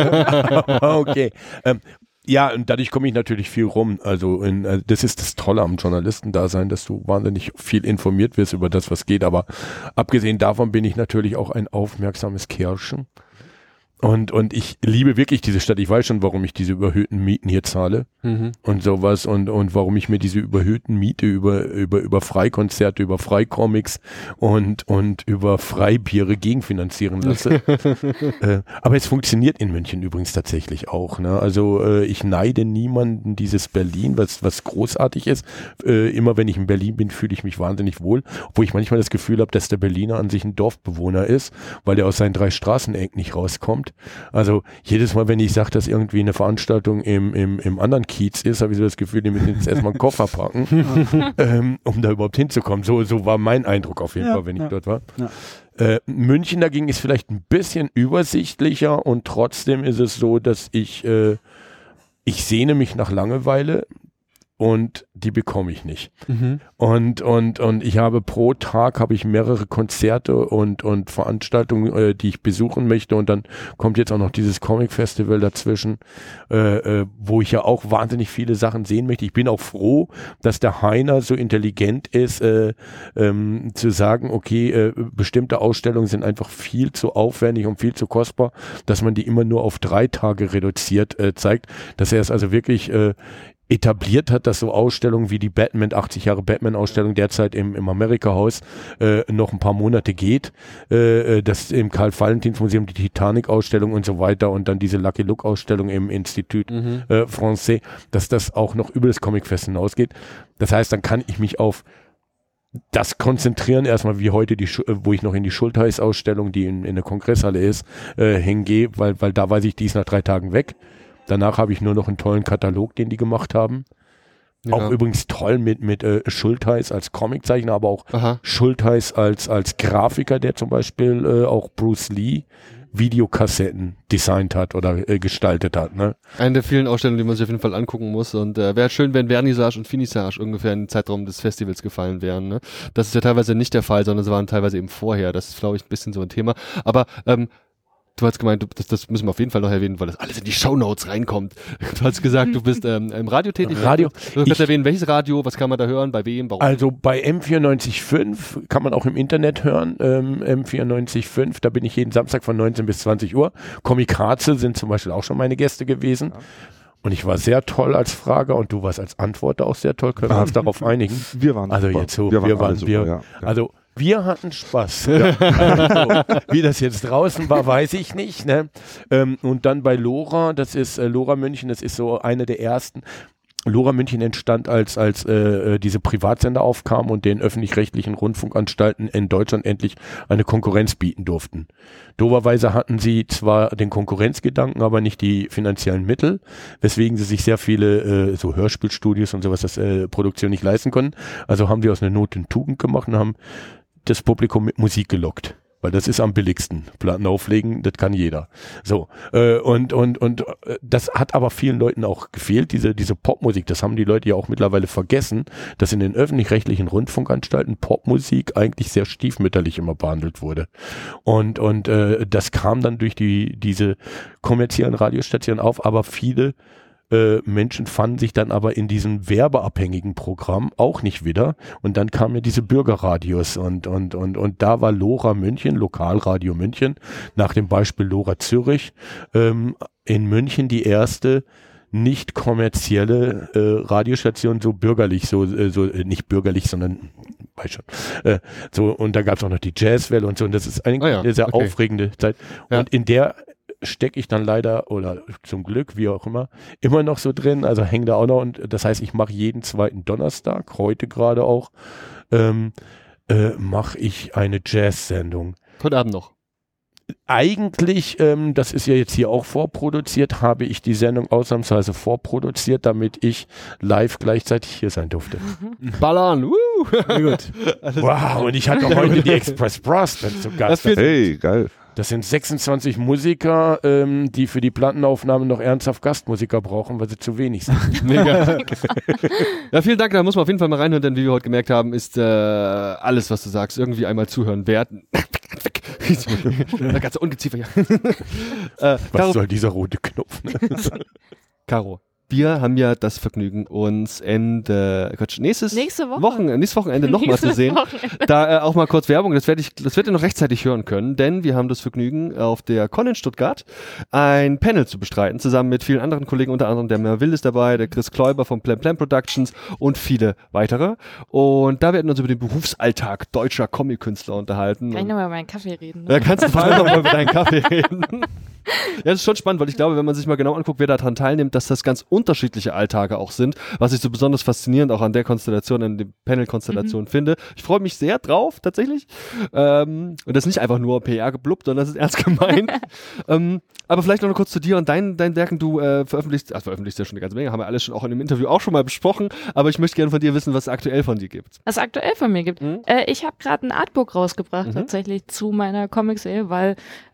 Okay. Ja, und dadurch komme ich natürlich viel rum. Also das ist das Tolle am Journalistendasein, dass du wahnsinnig viel informiert wirst über das, was geht. Aber abgesehen davon bin ich natürlich auch ein aufmerksames Kerlchen. Und ich liebe wirklich diese Stadt. Ich weiß schon, warum ich diese überhöhten Mieten hier zahle und sowas und warum ich mir diese überhöhten Miete über Freikonzerte, über Freicomics und über Freibiere gegenfinanzieren lasse. Aber es funktioniert in München übrigens tatsächlich auch. Ne? Also ich neide niemanden dieses Berlin, was großartig ist. Immer wenn ich in Berlin bin, fühle ich mich wahnsinnig wohl, obwohl ich manchmal das Gefühl habe, dass der Berliner an sich ein Dorfbewohner ist, weil er aus seinen 3 Straßenecken nicht rauskommt. Also jedes Mal, wenn ich sage, dass irgendwie eine Veranstaltung im anderen Kiez ist, habe ich so das Gefühl, die müssen jetzt erstmal einen Koffer packen, um da überhaupt hinzukommen. So war mein Eindruck auf jeden Fall, wenn ich dort war. Ja. München dagegen ist vielleicht ein bisschen übersichtlicher und trotzdem ist es so, dass ich sehne mich nach Langeweile. Und die bekomme ich nicht. Und ich habe pro Tag mehrere Konzerte und Veranstaltungen, die ich besuchen möchte. Und dann kommt jetzt auch noch dieses Comic-Festival dazwischen, wo ich ja auch wahnsinnig viele Sachen sehen möchte. Ich bin auch froh, dass der Heiner so intelligent ist, zu sagen, okay, bestimmte Ausstellungen sind einfach viel zu aufwendig und viel zu kostbar, dass man die immer nur auf 3 Tage reduziert zeigt. Dass er es also wirklich etabliert hat, dass so Ausstellungen wie die 80 Jahre Batman-Ausstellung derzeit im Amerika-Haus noch ein paar Monate geht, dass im Karl-Valentin-Museum die Titanic-Ausstellung und so weiter und dann diese Lucky Luke-Ausstellung im Institut Français, dass das auch noch über das Comic-Fest hinausgeht. Das heißt, dann kann ich mich auf das konzentrieren, erstmal wie heute, wo ich noch in die Schultheiß-Ausstellung, die in der Kongresshalle ist, hingehe, weil da weiß ich, die ist nach 3 Tagen weg. Danach habe ich nur noch einen tollen Katalog, den die gemacht haben. Ja. Auch übrigens toll mit Schultheiß als Comiczeichner, aber auch Schultheiß als Grafiker, der zum Beispiel auch Bruce Lee Videokassetten designt hat oder gestaltet hat. Ne? Eine der vielen Ausstellungen, die man sich auf jeden Fall angucken muss. Und wäre schön, wenn Vernissage und Finissage ungefähr in den Zeitraum des Festivals gefallen wären. Ne? Das ist ja teilweise nicht der Fall, sondern sie waren teilweise eben vorher. Das ist, glaube ich, ein bisschen so ein Thema. Aber du hast gemeint, das müssen wir auf jeden Fall noch erwähnen, weil das alles in die Shownotes reinkommt. Du hast gesagt, du bist im Radio tätig. Radio. Du kannst erwähnen, welches Radio, was kann man da hören, bei wem, warum? Also bei M94.5 kann man auch im Internet hören, M94.5, da bin ich jeden Samstag von 19 bis 20 Uhr. Komikaze sind zum Beispiel auch schon meine Gäste gewesen. Ja. Und ich war sehr toll als Frager und du warst als Antworter auch sehr toll. Können wir uns darauf einigen? Wir waren also super. Jetzt so, wir wir hatten Spaß. Ja. Also, wie das jetzt draußen war, weiß ich nicht. Ne? Und dann bei Lora, das ist Lora München, das ist so eine der ersten. Lora München entstand, als diese Privatsender aufkamen und den öffentlich-rechtlichen Rundfunkanstalten in Deutschland endlich eine Konkurrenz bieten durften. Doverweise hatten sie zwar den Konkurrenzgedanken, aber nicht die finanziellen Mittel, weswegen sie sich sehr viele so Hörspielstudios und sowas, Produktion nicht leisten konnten. Also haben sie aus einer Not eine Tugend gemacht und haben das Publikum mit Musik gelockt. Weil das ist am billigsten. Platten auflegen, das kann jeder. So. Und das hat aber vielen Leuten auch gefehlt, diese Popmusik. Das haben die Leute ja auch mittlerweile vergessen, dass in den öffentlich-rechtlichen Rundfunkanstalten Popmusik eigentlich sehr stiefmütterlich immer behandelt wurde. Und das kam dann durch diese kommerziellen Radiostationen auf, aber viele Menschen fanden sich dann aber in diesem werbeabhängigen Programm auch nicht wieder und dann kamen ja diese Bürgerradios und da war Lora München, Lokalradio München, nach dem Beispiel Lora Zürich, in München die erste nicht kommerzielle Radiostation, so bürgerlich, so nicht bürgerlich, sondern weiß schon. So, und da gab es auch noch die Jazzwelle und so, und das ist eigentlich eine sehr aufregende Zeit. Ja. Und in der stecke ich dann leider, oder zum Glück, wie auch immer noch so drin, also hänge da auch noch, und das heißt, ich mache jeden zweiten Donnerstag, heute gerade auch, mache ich eine Jazz-Sendung. Heute Abend noch. Eigentlich, das ist ja jetzt hier auch vorproduziert, habe ich die Sendung ausnahmsweise vorproduziert, damit ich live gleichzeitig hier sein durfte. Ballern, Sehr gut. Wow, und ich hatte heute die Express Brass Band zu Gast. Hey, geil. Das sind 26 Musiker, die für die Plattenaufnahme noch ernsthaft Gastmusiker brauchen, weil sie zu wenig sind. Mega. Ja, vielen Dank, da muss man auf jeden Fall mal reinhören, denn wie wir heute gemerkt haben, ist alles, was du sagst, irgendwie einmal zuhören wert. Der ganze Ungeziefer hier. Was soll dieser rote Knopf? Caro, wir haben ja das Vergnügen, uns nächstes Wochenende nochmal zu sehen. Da auch mal kurz Werbung, das werdet ihr noch rechtzeitig hören können, denn wir haben das Vergnügen, auf der Con in Stuttgart ein Panel zu bestreiten, zusammen mit vielen anderen Kollegen, unter anderem der Merwill ist dabei, der Chris Kläuber von Plan Plan Productions und viele weitere. Und da werden wir uns über den Berufsalltag deutscher Comic-Künstler unterhalten. Kann ich nochmal über meinen Kaffee reden? Ne? Da kannst du vor allem nochmal über deinen Kaffee reden. Ja, das ist schon spannend, weil ich glaube, wenn man sich mal genau anguckt, wer daran teilnimmt, dass das ganz unterschiedliche Alltage auch sind, was ich so besonders faszinierend auch an der Konstellation, an der Panel-Konstellation finde. Ich freue mich sehr drauf, tatsächlich. Und das ist nicht einfach nur PR-geblubbt, sondern das ist ernst gemeint. Aber vielleicht noch kurz zu dir und deinen Werken. Du veröffentlichst ja schon eine ganze Menge, haben wir alles schon auch in dem Interview auch schon mal besprochen, aber ich möchte gerne von dir wissen, was es aktuell von dir gibt. Was aktuell von mir gibt? Ich habe gerade ein Artbook rausgebracht, tatsächlich zu meiner Comic-Serie, weil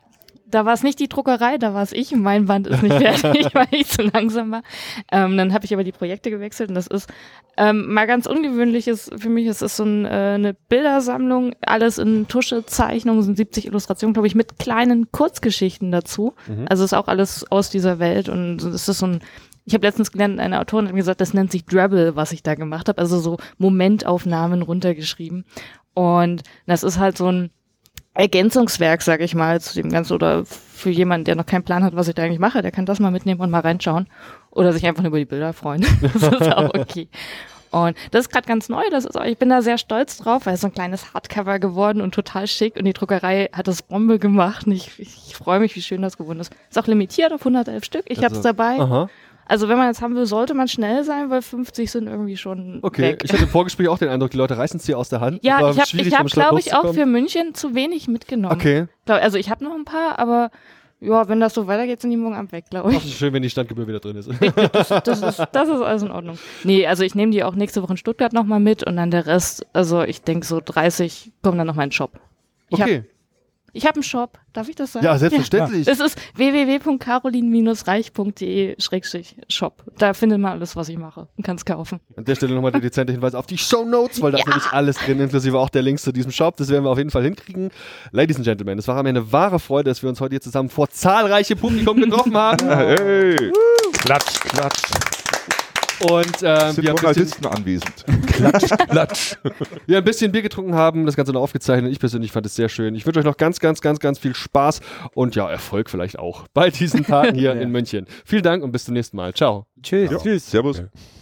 da war es nicht die Druckerei, da war es ich. Mein Band ist nicht fertig, weil ich zu langsam war. Dann habe ich aber die Projekte gewechselt und das ist mal ganz ungewöhnliches für mich. Es ist so eine Bildersammlung, alles in Tuschezeichnungen, sind 70 Illustrationen, glaube ich, mit kleinen Kurzgeschichten dazu. Also ist auch alles aus dieser Welt und es ist so ein ich habe letztens gelernt, eine Autorin hat mir gesagt, das nennt sich Drabble, was ich da gemacht habe, also so Momentaufnahmen runtergeschrieben. Und das ist halt so ein Ergänzungswerk, sag ich mal, zu dem Ganzen, oder für jemanden, der noch keinen Plan hat, was ich da eigentlich mache, der kann das mal mitnehmen und mal reinschauen oder sich einfach nur über die Bilder freuen. Das ist auch okay. Und das ist gerade ganz neu, ich bin da sehr stolz drauf, weil es so ein kleines Hardcover geworden und total schick und die Druckerei hat das Bombe gemacht und ich freue mich, wie schön das geworden ist. Ist auch limitiert auf 111 Stück, ich hab's dabei. Aha. Also wenn man jetzt haben will, sollte man schnell sein, weil 50 sind irgendwie schon weg. Ich hatte im Vorgespräch auch den Eindruck, die Leute reißen es dir aus der Hand. Ja, ich hab glaube ich, auch für München zu wenig mitgenommen. Okay. Also ich habe noch ein paar, aber ja, wenn das so weitergeht, sind die morgen Abend weg, glaube ich. Ach, ist schön, wenn die Standgebühr wieder drin ist. Das ist alles in Ordnung. Nee, also ich nehme die auch nächste Woche in Stuttgart nochmal mit und dann der Rest, also ich denke so 30 kommen dann nochmal in den Shop. Ich habe einen Shop, darf ich das sagen? Ja, selbstverständlich. Es ist www.carolin-reich.de/shop. Da findet man alles, was ich mache und kann es kaufen. An der Stelle nochmal der dezente Hinweis auf die Shownotes, weil da ist nämlich alles drin, inklusive auch der Links zu diesem Shop. Das werden wir auf jeden Fall hinkriegen. Ladies and Gentlemen, es war mir eine wahre Freude, dass wir uns heute hier zusammen vor zahlreichem Publikum getroffen haben. Hey! Klatsch, klatsch. Und wir haben Journalisten anwesend. Klatsch. Wir ein bisschen Bier getrunken haben, das Ganze noch aufgezeichnet. Ich persönlich fand es sehr schön. Ich wünsche euch noch ganz, ganz, ganz, ganz viel Spaß und ja, Erfolg vielleicht auch bei diesen Tagen hier in München. Vielen Dank und bis zum nächsten Mal. Ciao. Tschüss. Tschüss. Servus. Ja.